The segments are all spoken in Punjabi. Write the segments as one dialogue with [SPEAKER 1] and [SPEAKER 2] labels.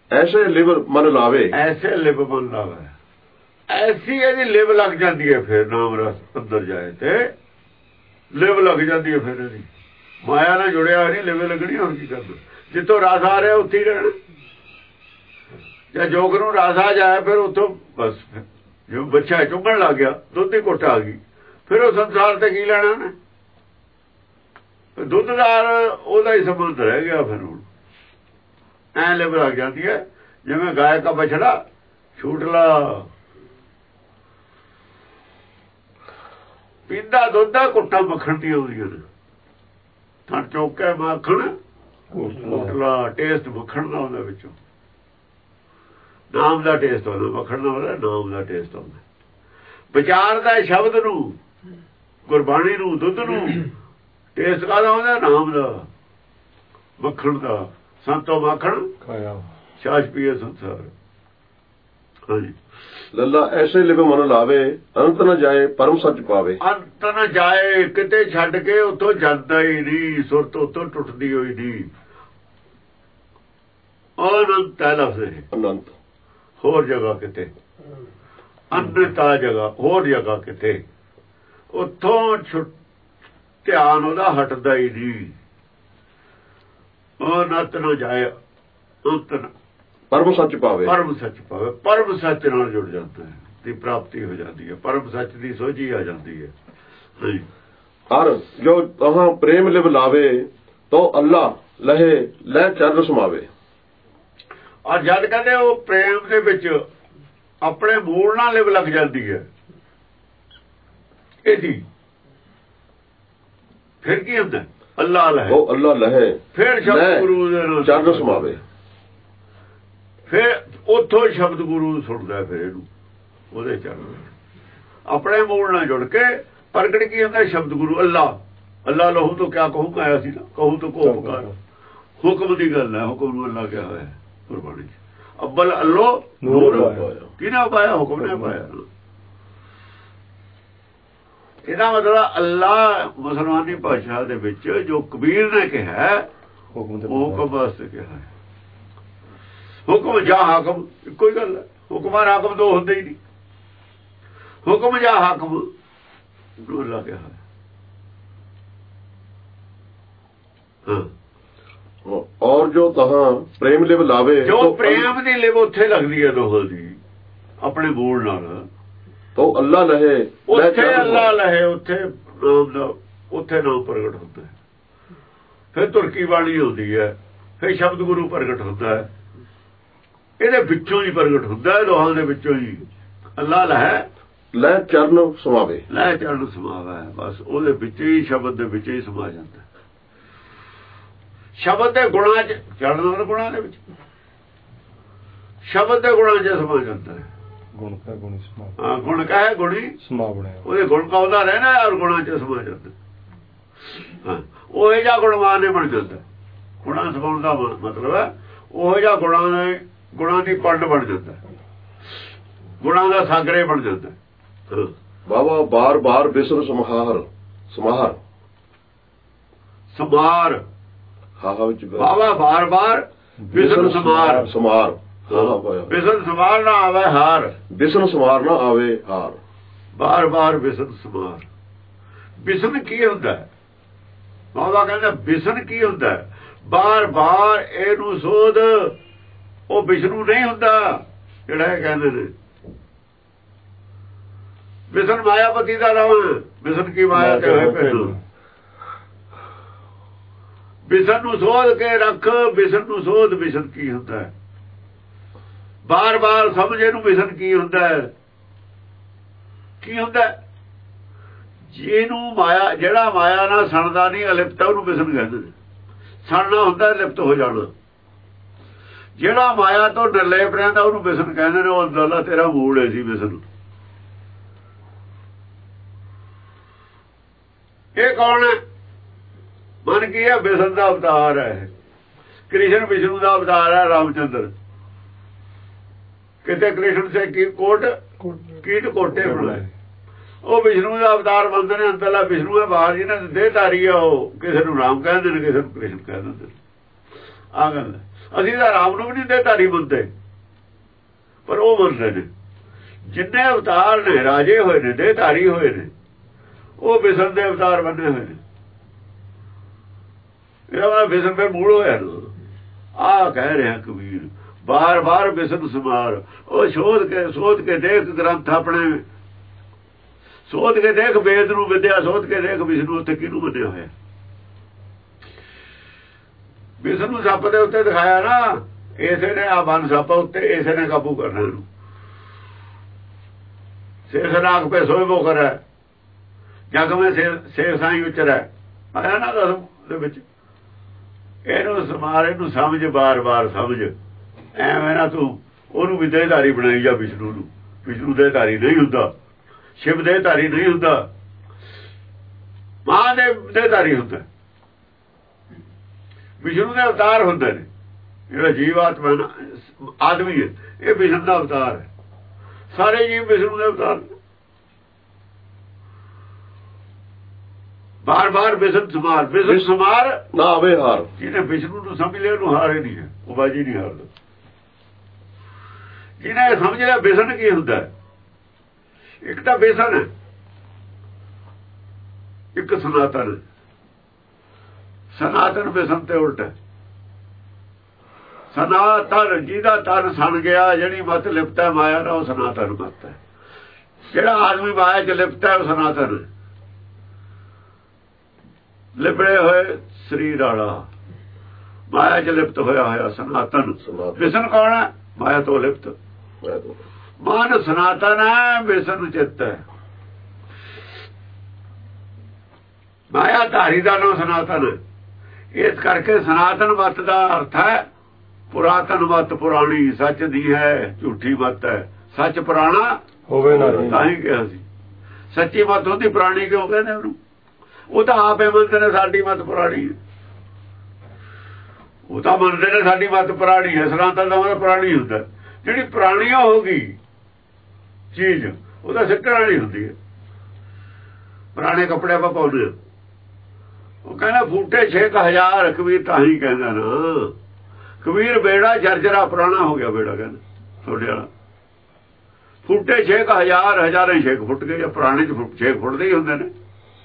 [SPEAKER 1] ਐਸੇ ਲਿਵ ਮਨ ਲਾਵੇ,
[SPEAKER 2] ਐਸੇ ਲਿਵ ਮਨ ਲਾਵੇ, ਐਸੀ ਇਹਦੀ ਲਿਵ ਲੱਗ ਜਾਂਦੀ ਹੈ। ਫਿਰ ਨਾਮ ਰਸ ਅੰਦਰ ਜਾਏ ਤੇ ਲਿਵ ਲੱਗ ਜਾਂਦੀ ਹੈ। ਫਿਰ ਇਹਦੀ ਮਾਇਆ ਨਾਲ ਜੁੜਿਆ ਨਹੀਂ, ਲਿਵ ਲੱਗਣੀ। ਹੁਣ ਕੀ ਕਰਨਾ? ਜਿੱਥੋਂ ਰਸ ਆ ਰਿਹਾ ਉੱਥੇ ਹੀ ਰਹਿਣਾ। ਜਾਂ ਜੋਗ ਨੂੰ ਰਸ ਆ ਜਾਏ ਫਿਰ ਉੱਥੋਂ ਬਸ, ਜੋ ਬੱਚਾ ਚੁੰਗਣ ਲੱਗ ਗਿਆ, ਦੁੱਧ ਦੀ ਘੁੱਟ ਆ ਗਈ, ਫਿਰ ਉਹ ਸੰਸਾਰ ਤੇ ਕੀ ਲੈਣਾ ਉਹਨੇ? ਦੁੱਧ ਨਾਲ ਉਹਦਾ ਹੀ ਸੰਬੰਧ ਰਹਿ ਗਿਆ। ਫਿਰ ਹੁਣ ਐ ਲਿਵ ਲੱਗ ਜਾਂਦੀ ਹੈ ਜਿਵੇਂ ਗਾਇ ਕਾ ਬਛੜਾ ਛੂਟ ਲਾ, ਪੀਂਦਾ ਦੁੱਧ ਆ, ਕੁੱਟਾਂ ਮੱਖਣ ਦੀਆਂ ਹੁੰਦੀਆਂ ਨੇ। ਥਣ ਚੌਕੇ ਮੱਖਣ ਕੁੱਟਲਾ, ਟੇਸਟ ਮੱਖਣ ਦਾ ਉਹਦੇ ਵਿੱਚੋਂ, ਨਾਮ ਦਾ ਟੇਸਟ ਆਉਂਦਾ। ਮੱਖਣ ਦਾ ਹੁੰਦਾ, ਨਾਮ ਦਾ ਟੇਸਟ ਆਉਂਦਾ। ਵਿਚਾਰਦਾ ਸ਼ਬਦ ਨੂੰ, ਗੁਰਬਾਣੀ ਨੂੰ, ਦੁੱਧ ਨੂੰ, ਟੇਸਟ ਕਾਹਦਾ ਆਉਂਦਾ? ਨਾਮ ਦਾ, ਮੱਖਣ ਦਾ। ਸੰਤੋ ਮੱਖਣ ਛਾਛ ਪੀਏ ਸੰਸਾਰ। ਹਾਂਜੀ।
[SPEAKER 1] ਲੱਲਾ ਐਸੇ ਲਿਵ ਮਨ ਲਾਵੇ, ਅੰਤ ਨ ਜਾਏ ਪਰਮ ਸੱਚ ਪਾਵੇ।
[SPEAKER 2] ਅੰਤ ਨ ਜਾਏ, ਕਿਤੇ ਛੱਡ ਕੇ ਉੱਥੋਂ ਜਾਂਦਾ ਹੀ ਨਹੀਂ, ਸੁਰਤ ਉੱਥੋਂ ਟੁੱਟਦੀ ਹੋਈ ਨਹੀਂ। ਅਨੰਤ ਹੈ ਲਫ਼ਜ਼ ਇਹ,
[SPEAKER 1] ਅਨੰਤ।
[SPEAKER 2] ਹੋਰ ਜਗ੍ਹਾ ਕਿਤੇ ਅਨੰਤਾ ਜਗ੍ਹਾ, ਹੋਰ ਜਗ੍ਹਾ ਕਿਤੇ ਉੱਥੋਂ ਧਿਆਨ ਉਹਦਾ ਹਟਦਾ ਹੀ ਨਹੀਂ। ਅਨੰਤ ਨ ਜਾਏ, ਅੰਤ ਨ
[SPEAKER 1] ਪਰਮ ਸੱਚ ਪਾਵੇ,
[SPEAKER 2] ਪਰਮ ਸੱਚ ਪਾਵੇ। ਪਰਮ ਸੱਚ ਨਾਲ ਜੁੜ ਜਾਂਦਾ ਹੈ, ਦੀ ਪ੍ਰਾਪਤੀ ਹੋ ਜਾਂਦੀ ਹੈ, ਪਰਮ ਸੱਚ ਦੀ ਸੋਝੀ ਆ ਜਾਂਦੀ ਹੈ। ਹਾਂਜੀ।
[SPEAKER 1] ਹਰ ਜੋ ਤਹਾਂ ਪ੍ਰੇਮ ਲਿਵ ਲਾਵੇ, ਤੋ ਅੱਲਾ ਲਹੇ ਲੈ ਚਰਨ ਸਮਾਵੇ।
[SPEAKER 2] ਔਰ ਜਦ ਕਹਿੰਦੇ ਉਹ ਪ੍ਰੇਮ ਦੇ ਵਿੱਚ ਆਪਣੇ ਮੂਲ ਨਾਲ ਲਿਵ ਲੱਗ ਜਾਂਦੀ ਹੈ ਇਹਦੀ, ਫਿਰ ਕੀ ਹੁੰਦਾ? ਅੱਲਾ ਲਹੇ,
[SPEAKER 1] ਉਹ ਅੱਲਾ ਲਹੇ,
[SPEAKER 2] ਫਿਰ ਸ਼ਬਦ ਗੁਰੂ ਦੇ ਨਾਲ
[SPEAKER 1] ਚਰਨ ਸਮਾਵੇ।
[SPEAKER 2] ਫਿਰ ਉੱਥੋਂ ਸ਼ਬਦ ਗੁਰੂ ਸੁਣਦਾ, ਫਿਰ ਇਹਨੂੰ ਉਹਦੇ ਚਰਨ ਆਪਣੇ ਮੂਲ ਨਾਲ ਜੁੜ ਕੇ ਪ੍ਰਗਟ ਕੀ ਹੁੰਦਾ? ਸ਼ਬਦ ਗੁਰੂ। ਅੱਲਾ, ਅੱਲਾ ਲਹੂ ਤੋਂ ਕਿਆ ਕਹੂੰ ਆਇਆ ਸੀ ਨਾ, ਕਹੂੰ ਤੋਂ ਕੋ ਪੁਕਾਰ। ਹੁਕਮ ਦੀ ਗੱਲ ਹੈ, ਹੁਕਮ ਨੂੰ ਅੱਲਾ ਕਿਹਾ ਹੋਇਆ ਗੁਰਬਾਣੀ ਚ। ਅੱਬਲ ਅੱਲੋ ਨੂਰ, ਕਿਹਨੇ ਪਾਇਆ? ਹੁਕਮ ਨੇ ਪਾਇਆ। ਇਹਦਾ ਮਤਲਬ ਅੱਲਾ ਮੁਸਲਮਾਨੀ ਭਾਸ਼ਾ ਦੇ ਵਿੱਚ ਜੋ ਕਬੀਰ ਨੇ ਕਿਹਾ, ਹੁਕਮ ਵਾਸਤੇ ਕਿਹਾ ਹੈ। ਹੁਕਮ ਜਾਂ ਹਾਕਮ ਇੱਕੋ ਹੀ ਗੱਲ ਹੈ। ਹੁਕਮ ਔਰ ਹਾਕਮ ਦੋ ਹੁੰਦੇ ਹੀ ਨਹੀਂ। ਹੁਕਮ ਜਾਂ ਹਾਕਮ ਅੱਲਾ ਕਿਹਾ ਹੈ।
[SPEAKER 1] ਔਰ ਜੋ ਤਹਾਂ ਪ੍ਰੇਮ ਲਿਵ ਲਾਵੇ,
[SPEAKER 2] ਜੋ ਪ੍ਰੇਮ ਦੀ ਲਿਵ ਉੱਥੇ ਲੱਗਦੀ ਹੈ ਦੋਹਾਂ ਦੀ ਆਪਣੇ ਮੂਲ ਨਾਲ,
[SPEAKER 1] ਤੋ ਅੱਲਾ ਲਹੇ,
[SPEAKER 2] ਉੱਥੇ ਅੱਲਾ ਲਹੇ, ਉੱਥੇ ਨਾਮ ਦਾ, ਉੱਥੇ ਨਾਮ ਪ੍ਰਗਟ ਹੁੰਦਾ ਹੈ। ਫਿਰ ਤੁਰਕੀ ਬਾਣੀ ਹੁੰਦੀ ਹੈ, ਫਿਰ ਸ਼ਬਦ ਗੁਰੂ ਪ੍ਰਗਟ ਹੁੰਦਾ ਹੈ। ਇਹਦੇ ਵਿੱਚੋਂ ਹੀ ਪ੍ਰਗਟ ਹੁੰਦਾ ਹੈ, ਦੋਹਾਂ ਦੇ ਵਿੱਚੋਂ ਹੀ। ਅੱਲਾ ਲਹੇ
[SPEAKER 1] ਲੈ ਚਰਨ ਸਮਾਵੇ,
[SPEAKER 2] ਲੈ ਚਰਨ ਸਮਾਵੇ, ਬਸ ਉਹਦੇ ਵਿੱਚ ਹੀ, ਸ਼ਬਦ ਦੇ ਵਿੱਚ ਹੀ ਸਮਾ ਜਾਂਦਾ। ਸ਼ਬਦ ਦੇ ਗੁਣਾਂ ਚ, ਚੜਨ ਗੁਣਾਂ ਦੇ ਵਿੱਚ, ਸ਼ਬਦ ਦੇ ਗੁਣਾਂ ਚ ਸਮਾ ਜਾਂਦਾ ਹੈ।
[SPEAKER 3] ਗੁਣ ਕਾ ਗੁਣੀ ਸਮਾ,
[SPEAKER 2] ਹਾਂ, ਗੁਣ ਕਾ ਗੁਣੀ ਸਮਾ
[SPEAKER 3] ਬਣਿਆ,
[SPEAKER 2] ਉਹਦੇ ਗੁਣ ਕਾਉਂਦਾ ਰਹਿਣਾ ਔਰ ਗੁਣਾਂ ਚ ਸਮਾ ਜਾਂਦਾ। ਹਾਂ, ਉਹ ਜਿਹਾ ਗੁਣਵਾਨ ਨੇ ਬਣ ਜਾਂਦਾ। ਗੁਣਾਂ ਸਮਾਉਣ ਦਾ ਮਤਲਬ ਹੈ ਉਹ ਜਿਹਾ ਗੁਣਾਂ ਦੀ ਪੰਡ ਬਣ ਜਾਂਦਾ, ਗੁਣਾਂ ਦਾ ਸਾਗਰੇ ਬਣ ਜਾਂਦਾ।
[SPEAKER 1] ਬਾਬਾ ਬਾਰ ਬਾਰ ਬਿਸਰ ਸਮਾਰ, ਸਮਾਰ
[SPEAKER 2] ਸਮਾਰ,
[SPEAKER 1] ਹਾਂ ਵਿੱਚ
[SPEAKER 2] ਬਾਬਾ ਬਾਰ ਬਾਰ ਬਿਸਰ ਸਮਾਰ,
[SPEAKER 1] ਸਮਾਰ
[SPEAKER 2] ਬਿਸਨ ਸਮਾਰ ਨਾ ਆਵੇ ਹਾਰ,
[SPEAKER 1] ਬਿਸਨ ਸਮਾਰ ਨਾ ਆਵੇ ਹਾਰ।
[SPEAKER 2] ਬਾਰ ਬਾਰ ਬਿਸਨ ਸਮਾਰ। ਬਿਸਨ ਕੀ ਹੁੰਦਾ? ਬਾਬਾ ਕਹਿੰਦਾ ਬਿਸਨ ਕੀ ਹੁੰਦਾ? ਬਾਰ ਬਾਰ ਇਹਨੂੰ ਸੋਧ। ਉਹ ਵਿਸ਼ਨੂੰ ਨਹੀਂ ਹੁੰਦਾ ਜਿਹੜਾ ਇਹ ਕਹਿੰਦੇ ਨੇ। ਬਿਸਨ ਮਾਇਆਪਤੀ ਦਾ ਨਾਮ, ਬਿਸਨ ਕੀ ਮਾਇਆ ਤੇ ਹੋਏ ਪਹਿਲੂ। ਬਿਸਨ ਨੂੰ ਸੋਧ ਕੇ ਰੱਖ, ਬਿਸਨ ਨੂੰ ਸੋਧ। ਬਿਸਨ ਕੀ ਹੁੰਦਾ ਹੈ? ਬਾਰ ਬਾਰ ਸਮਝ ਇਹਨੂੰ ਬਿਸਨ ਕੀ ਹੁੰਦਾ ਹੈ। ਕੀ ਹੁੰਦਾ? ਜਿਹਨੂੰ ਮਾਇਆ, ਜਿਹੜਾ ਮਾਇਆ ਨਾਲ ਸਣਦਾ ਨਹੀਂ, ਅਲਿਪਤ, ਉਹਨੂੰ ਬਿਸਨ ਕਹਿੰਦੇ ਨੇ। ਸਣਨਾ ਹੁੰਦਾ ਲਿਪਤ ਹੋ ਜਾਣਾ। ਜਿਹੜਾ ਮਾਇਆ ਤੋਂ ਨਿਰਲੇਪ ਰਹਿੰਦਾ ਉਹਨੂੰ ਬਿਸਨ ਕਹਿੰਦੇ ਨੇ। ਉਹ ਅੰਦਰਲਾ ਤੇਰਾ ਮੂਲ ਹੈ ਸੀ ਬਿਸਨ। ਇਹ ਕੌਣ ਹੈ? ਮਨ ਕੀ ਹੈ? ਬਿਸਨ ਦਾ ਅਵਤਾਰ ਹੈ। ਕ੍ਰਿਸ਼ਨ ਵਿਸ਼ਨੂੰ ਦਾ ਅਵਤਾਰ ਹੈ, ਰਾਮਚੰਦਰ। ਕਿਤੇ ਕ੍ਰਿਸ਼ਨ ਸੇ ਕੀ ਕੋਟ ਕੀਟ ਕੋਟੇ ਬਣਾਏ। ਉਹ ਵਿਸ਼ਨੂੰ ਦਾ ਅਵਤਾਰ ਬਣਦੇ ਨੇ। ਅੰਦਰਲਾ ਵਿਸ਼ਨੂੰ ਹੈ, ਬਾਹਰ ਜਿਹਨਾਂ ਦੇਹਧਾਰੀ ਆ ਉਹ ਕਿਸੇ ਨੂੰ ਰਾਮ ਕਹਿੰਦੇ ਨੇ, ਕਿਸੇ ਨੂੰ ਕ੍ਰਿਸ਼ਨ ਕਹਿ ਦਿੰਦੇ ਨੇ। ਆ ਗੱਲ ਅਸੀਂ ਤਾਂ ਰਾਮ ਨੂੰ ਵੀ ਨਹੀਂ ਦੇਹਧਾਰੀ ਮੰਨਦੇ, ਪਰ ਉਹ ਮੰਨਦੇ ਨੇ। ਜਿੰਨੇ ਅਵਤਾਰ ਨੇ ਰਾਜੇ ਹੋਏ ਨੇ, ਦੇਹਧਾਰੀ ਹੋਏ ਨੇ, ਉਹ ਬਿਸ਼ਨ ਦੇ ਅਵਤਾਰ ਬਣੇ ਹੋਏ ਨੇ। ਇਹਦਾ ਮਤਲਬ ਬਿਸ਼ਨ ਫਿਰ ਮੂਲ ਹੋਇਆ ਨਾ। ਆਹ ਕਹਿ ਰਿਹਾ ਕਬੀਰ, ਬਾਰ ਬਾਰ ਬਿਸ਼ਨ ਸਮਾਰ। ਉਹ ਸੋਧ ਕੇ ਦੇਖ ਗ੍ਰੰਥ ਆਪਣੇ, ਸੋਧ ਕੇ ਦੇਖ ਵੇਦ ਨੂੰ ਵਿਦਿਆ, ਸੋਧ ਕੇ ਦੇਖ ਵਿਸ਼ਨੂੰ ਉੱਥੇ ਕਿਹਨੂੰ ਮੰਨਿਆ ਹੋਇਆ। ਵਿਸ਼ਨੂੰ ਸੱਪ ਦੇ ਉੱਤੇ ਦਿਖਾਇਆ ਨਾ, ਇਸੇ ਨੇ ਆ ਬਨ ਸੱਪ ਉੱਤੇ ਇਸੇ ਨੇ ਕਾਬੂ ਕਰਨਾ ਇਹਨੂੰ। ਸ਼ੇਰ ਨਾਗ ਪੇ ਸੋਇਬੋ ਕਰੇ ਜਗ ਮੈਂ ਸ਼ੇਰ ਸਾਈ ਉਚਰੈ, ਆਇਆ ਨਾ ਰਸਮ ਦੇ ਵਿੱਚ। ਇਹਨੂੰ ਸਮਾਰ, ਇਹਨੂੰ ਸਮਝ, ਬਾਰ-ਬਾਰ ਸਮਝ। ਐਵੇਂ ਨਾ ਤੂੰ ਉਹਨੂੰ ਵੀ ਦੇਹਧਾਰੀ ਬਣਾਈ ਜਾ ਵਿਸ਼ਨੂੰ ਨੂੰ। ਵਿਸ਼ਨੂੰ ਦੇਹਧਾਰੀ ਨਹੀਂ ਹੁੰਦਾ, ਸ਼ਿਵ ਦੇਹਧਾਰੀ ਨਹੀਂ ਹੁੰਦਾ, ਮਹਾਦੇਵ ਦੇਹਧਾਰੀ ਹੁੰਦਾ। ਵਿਸ਼ਨੂੰ ਦੇ ਅਵਤਾਰ ਹੁੰਦੇ ਨੇ। ਜਿਹੜਾ ਜੀਵ ਆਤਮਾ ਆਦਮੀ ਹੈ, ਇਹ ਵਿਸ਼ਨੂੰ ਦਾ ਅਵਤਾਰ ਹੈ। ਸਾਰੇ ਜੀਵ ਵਿਸ਼ਨੂੰ ਦੇ ਅਵਤਾਰ। ਬਾਰ ਬਾਰ ਵਿਸ਼ਨ ਸਮਾਰ, ਵਿਸ਼ਨ ਸਮਾਰ
[SPEAKER 1] ਨਾ ਆਵੇ ਹਾਰ।
[SPEAKER 2] ਜਿਹਨੇ ਵਿਸ਼ਨੂੰ ਨੂੰ ਸਮਝ ਲਿਆ ਉਹਨੂੰ ਹਾਰ ਹੀ ਨਹੀਂ ਹੈ, ਉਹ ਬਾਜੀ ਨਹੀਂ ਹਾਰਦਾ। ਜਿਹਨੇ ਸਮਝ ਲਿਆ ਵਿਸ਼ਨ ਕੀ ਹੁੰਦਾ, ਇੱਕ ਤਾਂ ਵਿਸ਼ਨ ਹੈ, ਇੱਕ ਸਨਾਤਨ। ਸਨਾਤਨ ਵਿਸ਼ਨ ਤੇ ਉਲਟ ਹੈ। ਸਨਾਤਨ ਜਿਹਦਾ ਤਨ ਸਣ ਗਿਆ, ਜਿਹੜੀ ਮਤ ਲਿਪਤਾ ਮਾਇਆ ਦਾ, ਉਹ ਸਨਾਤਨ ਮਤ ਹੈ। ਜਿਹੜਾ ਆਦਮੀ ਮਾਇਆ ਚ ਲਿਪਤਾ, ਉਹ ਸਨਾਤਨ। ਲਿਬੜੇ ਹੋਏ ਸਰੀਰ ਵਾਲਾ, ਮਾਇਆ ਚ ਲਿਪਤ ਹੋਇਆ ਸਨਾਤਨ। ਵਿਸ਼ਨ ਕੌਣ ਹੈ? ਮਾਇਆ ਤੋਂ ਲਿਪਤ ਮਨ ਸਨਾਤਨ ਹੈ, ਵਿਸ਼ਨ ਚਿੱਤ ਹੈ। ਮਾਇਆ ਧਾਰੀ ਦਾ ਨਾਮ ਸਨਾਤਨ ਹੈ। ਇਸ ਕਰਕੇ ਸਨਾਤਨ ਮਤ ਦਾ ਅਰਥ ਹੈ ਪੁਰਾਤਨ ਮਤ, ਪੁਰਾਣੀ, ਸੱਚ ਦੀ ਹੈ, ਝੂਠੀ ਮਤ ਹੈ। ਸੱਚ ਪੁਰਾਣਾ
[SPEAKER 1] ਹੋਵੇ ਨਾ,
[SPEAKER 2] ਤਾਂ ਹੀ ਕਿਹਾ ਸੀ। ਸੱਚੀ ਮਤ ਹੁੰਦੀ, ਪੁਰਾਣੀ ਕਿਉਂ ਕਹਿੰਦੇ ਉਹਨੂੰ? ਉਹ ਤਾਂ ਆਪੇ ਮੰਨਦੇ ਨੇ ਸਾਡੀ ਮਤ ਪੁਰਾਣੀ ਹੈ। ਉਹ ਤਾਂ ਮੰਨਦੇ ਨੇ ਸਾਡੀ ਮਤ ਪੁਰਾਣੀ ਹੈ। ਸਨਾਤਨ ਦਾ ਮਤਲਬ ਪੁਰਾਣੀ ਹੁੰਦਾ। ਜਿਹੜੀ ਪੁਰਾਣੀ ਹੋ ਗਈ ਚੀਜ਼, ਉਹ ਤਾਂ ਸਿੱਟਣ ਵਾਲੀ ਹੁੰਦੀ ਹੈ। ਪੁਰਾਣੇ ਕੱਪੜੇ ਆਪਾਂ ਪਾਉਂਦੇ, ਉਹ ਕਹਿੰਦਾ ਫੂਟੇ 6000 ਕਬੀਰ ਤਾਂ ਹੀ ਕਹਿੰਦਾ ਨਾ। ਕਬੀਰ ਬੇੜਾ ਜਰਜਰਾ ਪੁਰਾਣਾ ਹੋ ਗਿਆ ਬੇੜਾ, ਕਹਿੰਦਾ ਤੁਹਾਡੇ ਵਾਲਾ। ਫੂਟੇ 6000, ਹਜ਼ਾਰਾਂ 6 ਫੁੱਟ ਗਏ। ਜਾਂ ਪੁਰਾਣੇ 6 ਫੁੱਟ ਦੇ ਹੀ ਹੁੰਦੇ ਨੇ।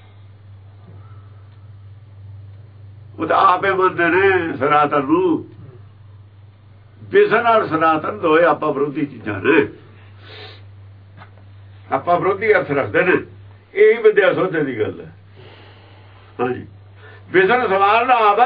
[SPEAKER 2] ਉਹ ਤਾਂ ਆਪੇ ਮੰਨਦੇ ਨੇ ਸਨਾਤਨ ਨੂੰ। ਵਿਸ਼ਨ ਔਰ ਸਨਾਤਨ ਦੋਏ ਆਪਾਂ ਵਿਰੋਧੀ ਚੀਜ਼ਾਂ ਨੇ, ਆਪਾਂ ਵਿਰੋਧੀ ਅਰਥ ਰੱਖਦੇ ਨੇ। ਇਹੀ ਵਿਦਿਆ ਸੋਧੇ ਦੀ ਗੱਲ ਹੈ। ਹਾਂਜੀ, ਵਿਸ਼ਨ ਸਵਾਲ ਨਾ ਆਵੇ।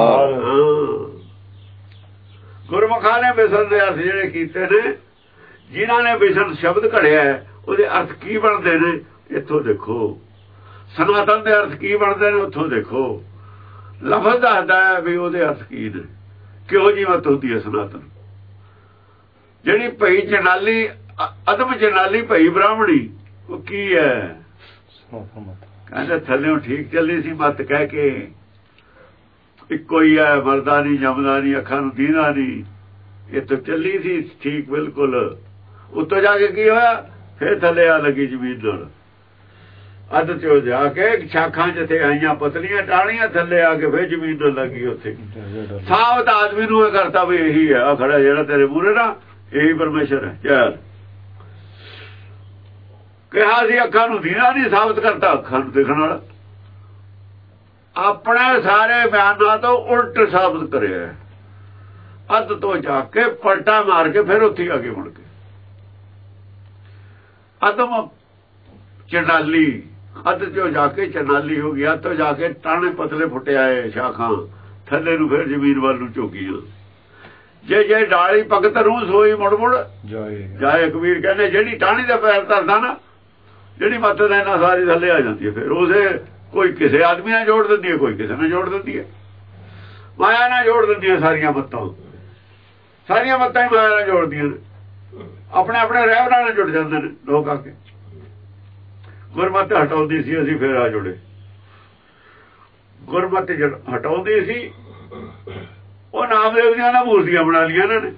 [SPEAKER 2] ਗੁਰਮੁਖਾਂ ਨੇ ਵਿਸ਼ਨ ਦੇ ਅਰਥ ਜਿਹੜੇ ਕੀਤੇ ਨੇ, ਜਿਨ੍ਹਾਂ ਨੇ ਵਿਸ਼ਨ ਸ਼ਬਦ ਘੜਿਆ, ਉਹਦੇ ਅਰਥ ਕੀ ਬਣਦੇ ਨੇ ਇੱਥੋਂ ਦੇਖੋ। ਸਨਾਤਨ ਦੇ ਅਰਥ ਕੀ ਬਣਦੇ ਨੇ ਉੱਥੋਂ ਦੇਖੋ। ਲਫ਼ਜ਼ ਦੱਸਦਾ ਹੈ ਵੀ ਉਹਦੇ ਅਰਥ ਕੀ ਨੇ, ਕਿਹੋ ਜਿਹੀ ਮਤ ਹੁੰਦੀ ਹੈ ਸਨਾਤਨ। ਜਿਹੜੀ ਭਈ ਚਨਾਲੀ, ਅਦਮ ਚਨਾਲੀ ਭਈ ਬ੍ਰਾਹਮਣੀ, ਉਹ ਕੀ ਹੈ? ਕਹਿੰਦੇ ਥੱਲਿਓਂ ਠੀਕ ਚੱਲੀ ਸੀ ਮਤ, ਕਹਿ ਕੇ ਇੱਕੋ ਹੀ ਹੈ, ਮਰਦਾ ਨਹੀਂ, ਜਮਦਾ ਨਹੀਂ, ਅੱਖਾਂ ਨੂੰ ਦੀਦਾ ਨਹੀਂ। ਇਹ ਤਾਂ ਚੱਲੀ ਸੀ ਠੀਕ ਬਿਲਕੁਲ। ਉੱਤੋਂ ਜਾ ਕੇ ਕੀ ਹੋਇਆ? ਫਿਰ ਥੱਲੇ ਆ ਲੱਗੀ ਜ਼ਮੀਨ ਨਾਲ। ਅੱਧ ਚੋਂ ਜਾ ਕੇ ਸ਼ਾਖਾਂ ਜਿੱਥੇ ਆਈਆਂ ਪਤਲੀਆਂ ਟਾਹਣੀਆਂ, ਥੱਲੇ ਆ ਕੇ ਫਿਰ ਜ਼ਮੀਨ ਨਾਲ ਲੱਗੀ। ਉੱਥੇ ਸਾਬਤ ਆਦਮੀ ਨੂੰ ਇਹ ਕਰਤਾ ਵੀ ਇਹੀ ਹੈ, ਆ ਖੜਾ ਜਿਹੜਾ ਤੇਰੇ ਮੂਹਰੇ ਨਾ, ਇਹੀ ਪਰਮੇਸ਼ਰ ਹੈ। ਚੱਲ ਕਿਹਾ ਸੀ ਅੱਖਾਂ ਨੂੰ ਦੀਦਾ ਨਹੀਂ, ਸਾਬਤ ਕਰਤਾ ਅੱਖਾਂ ਨੂੰ ਦੇਖਣ ਵਾਲਾ। ਆਪਣੇ ਸਾਰੇ ਬਿਆਨਾਂ ਤੋਂ ਉਲਟ ਸਾਬਤ ਕਰਿਆ। ਅੱਧ ਤੋਂ ਜਾ ਕੇ ਪਲਟਾ ਮਾਰ ਕੇ ਫਿਰ ਉੱਥੇ ਆ ਕੇ ਮੁੜ ਕੇ ਅਦਮ ਚੰਡਾਲੀ, ਅੱਧ ਚੋਂ ਜਾ ਕੇ ਚੰਡਾਲੀ ਹੋ ਗਿਆ। ਤੋਂ ਜਾ ਕੇ ਟਾਣੇ ਪਤਲੇ ਫੁੱਟੇ ਆਏ, ਸ਼ਾਖਾਂ ਥੱਲੇ ਨੂੰ ਫਿਰ ਜ਼ਮੀਨ ਵੱਲ ਨੂੰ ਝੁਕੀਆਂ। ਜੇ ਡਾਲੀ ਭਗਤ ਨੂੰ ਸੋਈ ਮੁੜ ਮੁੜ ਜਾਏ। ਕਬੀਰ ਕਹਿੰਦੇ ਜਿਹੜੀ ਟਾਹਣੀ ਦਾ ਪੈਰ ਧਰਦਾ ਨਾ, ਜਿਹੜੀ ਮੱਤ ਦਾ ਇਹਨਾਂ ਸਾਰੀ ਥੱਲੇ ਆ ਜਾਂਦੀ ਹੈ। ਫਿਰ ਉਸੇ ਕੋਈ ਕਿਸੇ ਆਦਮੀ ਨਾਲ ਜੋੜ ਦਿੰਦੀ ਹੈ, ਕੋਈ ਕਿਸੇ ਨਾਲ ਜੋੜ ਦਿੰਦੀ ਹੈ। ਮਾਇਆ ਨਾਲ ਜੋੜ ਦਿੰਦੀਆਂ ਸਾਰੀਆਂ ਮੱਤਾਂ। ਸਾਰੀਆਂ ਮੱਤਾਂ ਹੀ ਮਾਇਆ ਨਾਲ ਜੋੜਦੀਆਂ ਨੇ। ਆਪਣੇ ਆਪਣੇ ਰਹਿਬਰਾਂ ਨਾਲ ਜੁੜ ਜਾਂਦੇ ਨੇ ਲੋਕ ਆ ਕੇ। ਗੁਰਮਤਿ ਹਟਾਉਂਦੀ ਸੀ, ਅਸੀਂ ਫਿਰ ਆ ਜੁੜੇ। ਗੁਰਮਤਿ ਹਟਾਉਂਦੀ ਸੀ, ਉਹ ਨਾਮਦੇਵ ਦੀਆਂ ਨਾ ਮੂਰਤੀਆਂ ਬਣਾ ਲਈਆਂ ਇਹਨਾਂ ਨੇ।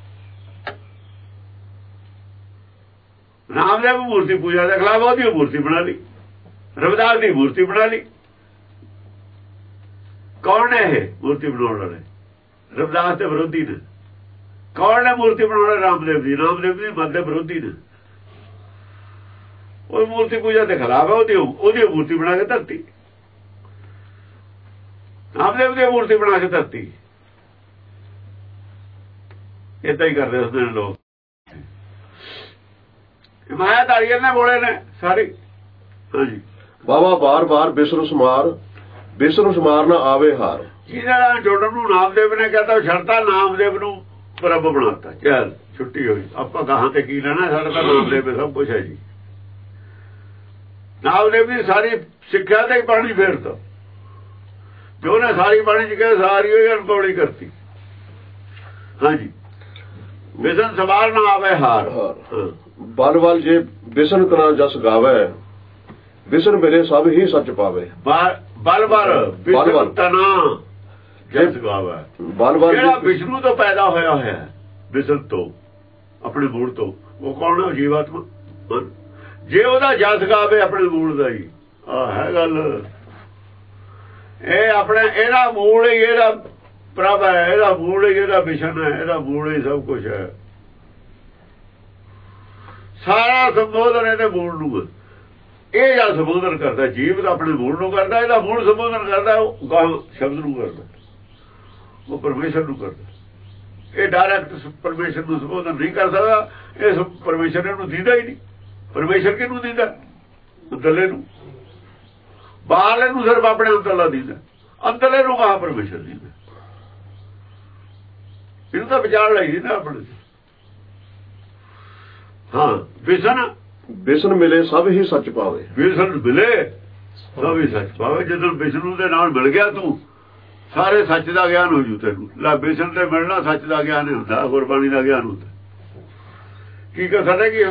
[SPEAKER 2] ਨਾਮਦੇਵ ਮੂਰਤੀ ਪੂਜਾ ਦੇ ਖਿਲਾਫ ਉਹਦੀ ਮੂਰਤੀ ਬਣਾ ਲਈ, ਰਵਿਦਾਸ ਦੀ ਮੂਰਤੀ ਬਣਾ ਲਈ। ਕੌਣ ਨੇ ਇਹ ਮੂਰਤੀ ਬਣਾਉਣ ਵਾਲੇ? ਰਵਿਦਾਸ ਦੇ ਵਿਰੋਧੀ ਨੇ। ਕੌਣ ਨੇ ਮੂਰਤੀ ਬਣਾਉਣਾ? ਰਾਮਦੇਵ ਦੀ ਮਤ ਦੇ ਵਿਰੋਧੀ ਨੇ। ਉਹ ਮੂਰਤੀ ਪੂਜਾ ਦੇ ਖਿਲਾਫ ਹੈ। ਉਹਦੀ ਮੂਰਤੀ ਬਣਾ ਕੇ ਧਰਤੀ, ਰਾਮਦੇਵ ਦੀ ਮੂਰਤੀ ਬਣਾ ਕੇ ਧਰਤੀ। ਏਦਾਂ ਹੀ ਕਰਦੇ ਹੁੰਦੇ ਨੇ ਲੋਕ। ਮਾਇਆਧਾਰੀਆਂ ਨੇ ਬੋਲੇ ਨੇ ਸਾਰੇ। ਹਾਂਜੀ
[SPEAKER 1] ਬਾਬਾ ਬਾਰ ਬਿਸਰੂ ਸਮਾਰ ਨਾ ਆਵੇ ਹਾਰ।
[SPEAKER 2] ਜਿਹਦੇ ਨਾਲ ਜੋੜਨ ਨੂੰ ਨਾਮਦੇਵ ਨੇ ਕਹਿੰਦਾ ਛੱਡਤਾ, ਨਾਮਦੇਵ ਨੂੰ ਰੱਬ ਬਣਾਤਾ। ਚੱਲ ਛੁੱਟੀ ਹੋਈ, ਆਪਾਂ ਗਾਹਾਂ ਤੇ ਕੀ ਲੈਣਾ, ਸਾਡਾ ਤਾਂ ਨਾਮਦੇਵ ਸਭ ਕੁਛ ਹੈ ਜੀ। ਨਾਮਦੇਵ ਦੀ ਸਾਰੀ ਸਿੱਖਿਆ ਤੇ ਬਾਣੀ ਫੇਰਤਾ, ਜੋ ਨੇ ਸਾਰੀ ਬਾਣੀ ਚ ਕਿਹਾ ਸਾਰੀ ਹੋਈ ਅਨਪੌੜੀ ਕਰਤੀ। ਹਾਂਜੀ ਬਿਸਨ ਸਵਾਰ ਨਾ ਆਵੇ ਹਾਰ।
[SPEAKER 1] ਬਲ ਜੇ ਬਿਸਨ ਤਨਾ ਜਸ ਗਾਵੇ, ਬਿਸਨ ਮੇਰੇ ਸਭ ਹੀ ਸੱਚ ਪਾਵੇ।
[SPEAKER 2] ਬਲ ਬਿਸਨ ਤਨਾ ਜਸ ਗਾਵੇ। ਜਿਹੜਾ ਵਿਸ਼ਨੂੰ ਤੋਂ ਪੈਦਾ ਹੋਇਆ ਹੈ, ਬਿਸਨ ਤੋਂ ਆਪਣੇ ਮੂਲ ਤੋਂ, ਉਹ ਕੌਣ ਹੈ? ਜੀਵਾਤਮਾ। ਜੇ ਉਹਦਾ ਜਸ ਗਾਵੇ ਆਪਣੇ ਮੂਲ ਦਾ ਹੀ, ਆਹ ਹੈ ਗੱਲ। ਇਹ ਆਪਣੇ ਇਹਦਾ ਮੂਲ ਹੀ ਇਹਦਾ ਪ੍ਰਭ ਹੈ, ਇਹਦਾ ਮੂਲ ਹੀ ਇਹਦਾ ਵਿਸ਼ਨ ਹੈ, ਇਹਦਾ ਮੂਲ ਹੀ ਸਭ ਕੁਛ ਹੈ। ਸਾਰਾ ਸੰਬੋਧਨ ਇਹਦੇ ਮੂਲ ਨੂੰ। ਇਹ ਜਦ ਸੰਬੋਧਨ ਕਰਦਾ ਜੀਵ ਦਾ ਆਪਣੇ ਮੂਲ ਨੂੰ ਕਰਦਾ, ਇਹਦਾ ਮੂਲ ਸੰਬੋਧਨ ਕਰਦਾ, ਉਹ ਗਾਹ ਸ਼ਬਦ ਨੂੰ ਕਰਦਾ, ਉਹ ਪਰਮੇਸ਼ਰ ਨੂੰ ਕਰਦਾ। ਇਹ ਡਾਇਰੈਕਟ ਪਰਮੇਸ਼ਰ ਨੂੰ ਸੰਬੋਧਨ ਨਹੀਂ ਕਰ ਸਕਦਾ। ਇਹ ਪਰਮੇਸ਼ਰ ਨੂੰ ਦੀਦਾ ਹੀ ਨਹੀਂ। ਪਰਮੇਸ਼ਰ ਕਿਹਨੂੰ ਦੀਦਾ? ਅੰਦਰਲੇ ਨੂੰ। ਬਾਹਰਲੇ ਨੂੰ ਸਿਰਫ ਆਪਣੇ ਅੰਦਰਲਾ ਦੀਦਾ, ਅੰਦਰਲੇ ਨੂੰ ਕਹਾ ਪਰਮੇਸ਼ਰ ਦੀਦਾ। ਇਹਨੂੰ ਤਾਂ ਵਿਚਾਰ ਲਈ ਨਾ ਆਪਣੇ। ਹਾਂ ਬਿਸਨ
[SPEAKER 1] ਮਿਲੇ ਸਭ ਹੀ ਸੱਚ ਪਾਵੇ।
[SPEAKER 2] ਬਿਸਨ ਮਿਲੇ ਸਭ ਹੀ ਸੱਚ ਪਾਵੇ। ਜਦੋਂ ਵਿਸ਼ਨੂੰ ਦੇ ਨਾਲ ਮਿਲ ਗਿਆ ਤੂੰ, ਸਾਰੇ ਸੱਚ ਦਾ ਗਿਆਨ ਹੋ ਜੂ ਤੈਨੂੰ। ਲੈ ਬਿਸਨ ਤੇ ਮਿਲਣਾ ਸੱਚ ਦਾ ਗਿਆਨ ਹੁੰਦਾ, ਗੁਰਬਾਣੀ ਦਾ ਗਿਆਨ ਹੁੰਦਾ। ਕੀ ਕਰ ਸਕਦੇ ਕੀ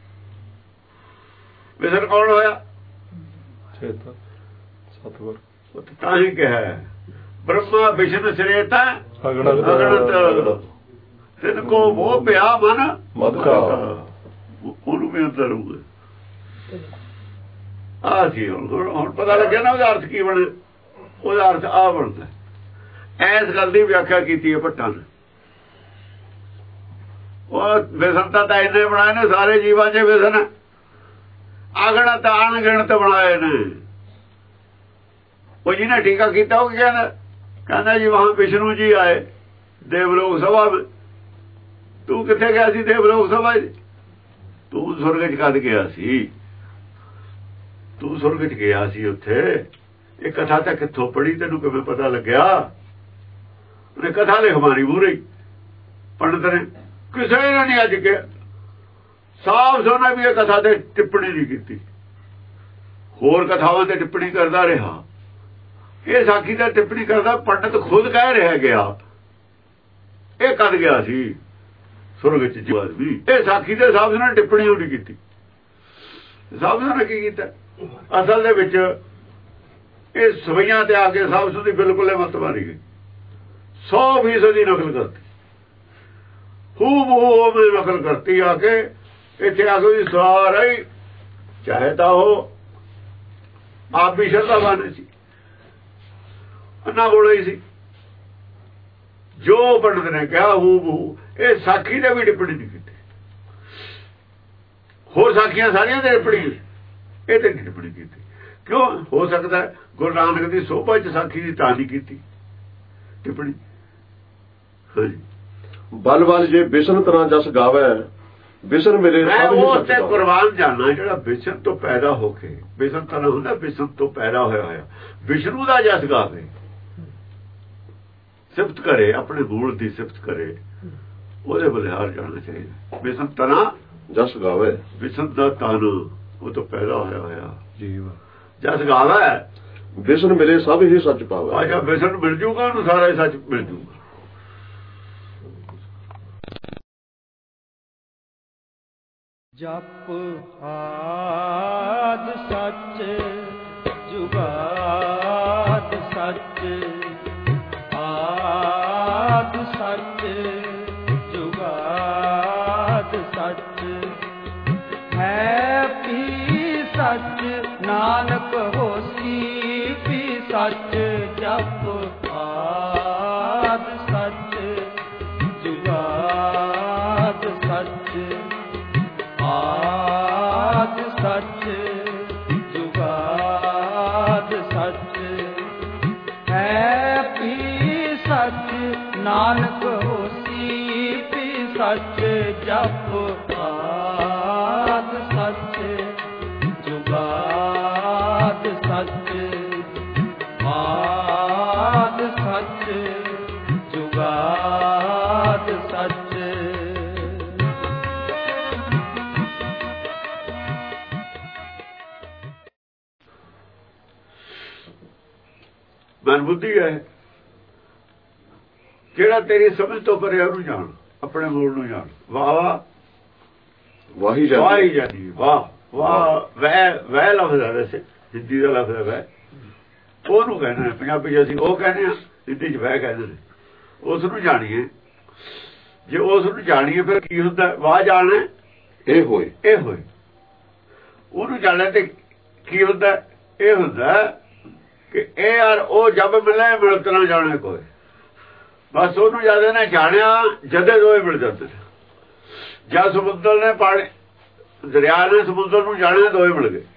[SPEAKER 2] ਬਿਸਨ ਕੌਣ ਹੋਇਆ?
[SPEAKER 1] ਸਤਿਗੁਰ।
[SPEAKER 2] ਤਾਂ ਹੀ ਕਿਹਾ ਬ੍ਰਹਮਾ ਵਿਸ਼ਨ ਸਰੇਤਾ ਅਗਣਤ, ਤਿਨ ਕੋ ਮੋਹ ਪਿਆ ਮਨ ਉਹਨੂੰ ਵੀ ਅੰਦਰ ਹੋਊਗਾ। ਆਹ ਸੀ ਹੁਣ ਪਤਾ ਲੱਗਿਆ ਨਾ ਉਹਦਾ ਅਰਥ ਕੀ ਬਣੇ। ਉਹਦਾ ਅਰਥ ਆਹ ਬਣਦਾ। ਐਸ ਗੱਲ ਦੀ ਵਿਆਖਿਆ ਕੀਤੀ ਹੈ ਭੱਟਾਂ ਨੇ। ਉਹ ਵਿਸਨਤਾ ਤਾਂ ਇਹਨੇ ਬਣਾਏ ਨੇ, ਸਾਰੇ ਜੀਵਾਂ 'ਚ ਵਿਸਨ ਅਗਣਤ ਅਣਗਿਣਤ ਬਣਾਏ ਨੇ। ਉਹ ਜਿਹਨੇ ਟੀਕਾ ਕੀਤਾ ਉਹ ਕਹਿੰਦਾ ਜੀ ਵਹਾਂ ਵਿਸ਼ਨੂੰ ਜੀ ਆਏ ਦੇਵਲੋਕ ਸਭਾ ਵਿੱਚ। ਤੂੰ ਕਿੱਥੇ ਗਿਆ ਸੀ ਦੇਵਲੋਕ ਸਭਾ 'ਚ? ਤੂੰ ਸੁਰਗ 'ਚ ਕਦ ਗਿਆ ਸੀ? ਤੂੰ ਸੁਰਗ 'ਚ ਗਿਆ ਸੀ ਉੱਥੇ। ਇਹ ਕਥਾ ਤਾਂ ਕਿੱਥੋਂ ਪੜ੍ਹੀ, ਤੈਨੂੰ ਕਿਵੇਂ ਪਤਾ ਲੱਗਿਆ? ਉਹਨੇ ਕਥਾ ਲਿਖ ਮਾਰੀ ਮੂਹਰੇ ਪੰਡਤ ਨੇ। ਕਿਸੇ ਨੇ ਨਹੀਂ ਅੱਜ ਕਿਹਾ ਸਾਫ਼ ਸੋਨਾ ਵੀ ਇਹ ਕਥਾ ਤੇ ਟਿੱਪਣੀ ਨਹੀਂ ਕੀਤੀ। ਹੋਰ ਕਥਾਵਾਂ ਤੇ ਟਿੱਪਣੀ ਕਰਦਾ ਰਿਹਾ, ਇਹ ਸਾਖੀ ਦਾ ਟਿੱਪਣੀ ਕਰਦਾ ਪੰਡਤ ਖੁਦ ਕਹਿ ਰਿਹਾ ਗਿਆ। ਇਹ ਕਦ ਗਿਆ ਸੀ ਸੁਰਗ 'ਚ ਜਵਾਬ ਵੀ। ਇਹ ਸਾਖੀ ਦੇ ਸਾਫ਼ ਨਾਲ ਟਿੱਪਣੀ ਉਹ ਨਹੀਂ ਕੀਤੀ। ਸਾਫ਼ ਨਾਲ ਕੀ ਕੀਤਾ? ਅਸਲ ਦੇ ਵਿੱਚ ਇਹ ਸਵਈਆਂ ਤੇ ਆ ਕੇ ਸਾਫ਼ ਸੁਥਰੀ ਬਿਲਕੁਲ ਮਤ ਮਾਰੀ ਗਈ। 100% ਦੀ ਨਕਲ ਕਰਤੀ, ਖੂਬ ਨਕਲ ਕਰਤੀ। ਆ ਕੇ ਇੱਥੇ ਆ ਕੇ ਸਾਰਾ ਹੀ, ਚਾਹੇ ਤਾਂ ਉਹ ਆਪ ਵੀ ਸ਼ਰਧਾਵਾਨ ਸੀ, ਅੰਨਾ ਕੋਲ ਹੀ ਸੀ, ਜੋ ਪੰਡਤ ਨੇ ਕਿਹਾ ਹੂ ਇਹ ਸਾਖੀ ਦੇ ਵੀ ਟਿੱਪਣੀ ਨਹੀਂ ਕੀਤੀ। ਹੋਰ ਸਾਖੀਆਂ ਸਾਰੀਆਂ ਦੇ ਟਿੱਪਣੀ, ਇਹ ਤੇ ਟਿੱਪਣੀ ਕੀਤੀ। ਕਿਉਂ? ਹੋ ਸਕਦਾ ਗੁਰੂ ਨਾਨਕ ਦੀ ਸੋਭਾ 'ਚ ਸਾਖੀ ਦੀ ਤਾਂ ਨਹੀਂ ਕੀਤੀ ਟਿੱਪਣੀ। ਹਾਂਜੀ
[SPEAKER 1] ਬਲ ਜੇ ਬਿਸਨ ਤਰ੍ਹਾਂ ਜਸ ਗਾਵੇ, ਬਿਸਨ ਮੇਰੇ ਸਭ ਹੀ
[SPEAKER 2] ਸੱਚ ਪਾਵੇ। ਕੁਰਬਾਨ ਜਾਣਾ ਜਿਹੜਾ ਬਿਸਨ ਤੋਂ ਪੈਦਾ ਹੋ ਕੇ, ਬਿਸਨ ਤਰ੍ਹਾਂ ਹੁੰਦਾ ਬਿਸਨ ਤੋਂ ਪੈਦਾ ਹੋਇਆ ਵਿਸ਼ਨੂੰ ਦਾ ਜਸ ਗਾਵੇ, ਸਿਫਤ ਕਰੇ, ਆਪਣੇ ਮੂਲ ਦੀ ਸਿਫਤ ਕਰੇ, ਉਹਦੇ ਬਲਿਹਾਰ ਜਾਣਾ ਚਾਹੀਦਾ। ਬਿਸਨ ਤਨਾ
[SPEAKER 1] ਜਸ ਗਾਵੇ,
[SPEAKER 2] ਬਿਸਨ ਦਾ ਤਨ ਉਹ ਤੋਂ ਪੈਦਾ ਹੋਇਆ ਜੀਵ ਜਸ ਗਾਵੇ।
[SPEAKER 1] ਬਿਸਨ ਮਿਲੇ ਸਭ ਹੀ ਸੱਚ ਪਾਵੇ।
[SPEAKER 2] ਆਜਾ ਬਿਸਨ ਮਿਲ ਜੂਗਾ ਉਹਨੂੰ, ਸਾਰਾ ਹੀ ਸੱਚ ਮਿਲ ਜੂਗਾ।
[SPEAKER 3] ਜਪ ਆਦ ਸੱਚ ਜੁਗਾਦ ਸੱਚ, ਆਦ ਸੱਚ ਜੁਗਾਦ ਸੱਚ, ਹੈ ਵੀ ਸੱਚ ਨਾਨਕ ਹੋਸੀ ਵੀ ਸੱਚ। ਜਪ ਆਦ ਸੱਚ ਸੱਚ ਆਦ ਸੱਚ ਜੁਗਾਦ ਸੱਚ ਹੈ ਵੀ ਸੱਚ ਨਾਨਕ ਹੋਸੀ ਵੀ ਸੱਚ ਜਪ ਆਦ ਸੱਚ ਜੁਗਾਦ ਸੱਚ ਆਦ ਸੱਚ ਜੁਗਾਦ ਸੱਚ।
[SPEAKER 2] ਮਨ ਬੁੱਧੀ ਹੈ ਜਿਹੜਾ ਤੇਰੀ ਸਮਝ ਤੋਂ ਪਰੇ ਉਹਨੂੰ ਜਾਣ, ਆਪਣੇ ਮੂਲ ਨੂੰ ਜਾਣ। ਵਾਹ
[SPEAKER 1] ਵਾਹੀ
[SPEAKER 2] ਜਾਨੀ ਵਾਹ ਵਾਹ ਵਹਿ ਲਫ਼ਜ਼ ਹੈ, ਵੈਸੇ ਹਿੰਦੀ ਦਾ ਲਫ਼ਜ਼ ਹੈ ਵਹਿ, ਉਹਨੂੰ ਕਹਿੰਦੇ ਪੰਜਾਬੀ ਚ ਅਸੀਂ ਉਹ ਕਹਿੰਦੇ ਹਾਂ, ਹਿੰਦੀ ਚ ਵਹਿ ਕਹਿੰਦੇ ਨੇ। ਉਸ ਨੂੰ ਜਾਣੀਏ, ਜੇ ਉਸ ਨੂੰ ਜਾਣੀਏ ਫਿਰ ਕੀ ਹੁੰਦਾ? ਵਾਹ ਜਾਣੇ
[SPEAKER 1] ਇਹ ਹੋਏ,
[SPEAKER 2] ਇਹ ਹੋਏ। ਉਹਨੂੰ ਜਾਣਿਆ ਤੇ ਕੀ ਹੁੰਦਾ? ਇਹ ਹੁੰਦਾ ਕਿ ਇਹ ਯਾਰ ਉਹ ਜਬ ਮਿਲੇ ਮਿਲਤ ਨਾ ਜਾਣੇ ਕੋਈ। ਬਸ ਉਹਨੂੰ ਜਦ ਇਹਨੇ ਜਾਣਿਆ ਜਦੇ ਦੋਏ ਮਿਲ ਜਾਂਦੇ ਨੇ। ਜਾਂ ਸਮੁੰਦਰ ਨੇ ਪਾਣੀ, ਦਰਿਆ ਨੇ ਸਮੁੰਦਰ ਨੂੰ ਜਾਣਿਆ, ਦੋਏ ਮਿਲ ਗਏ।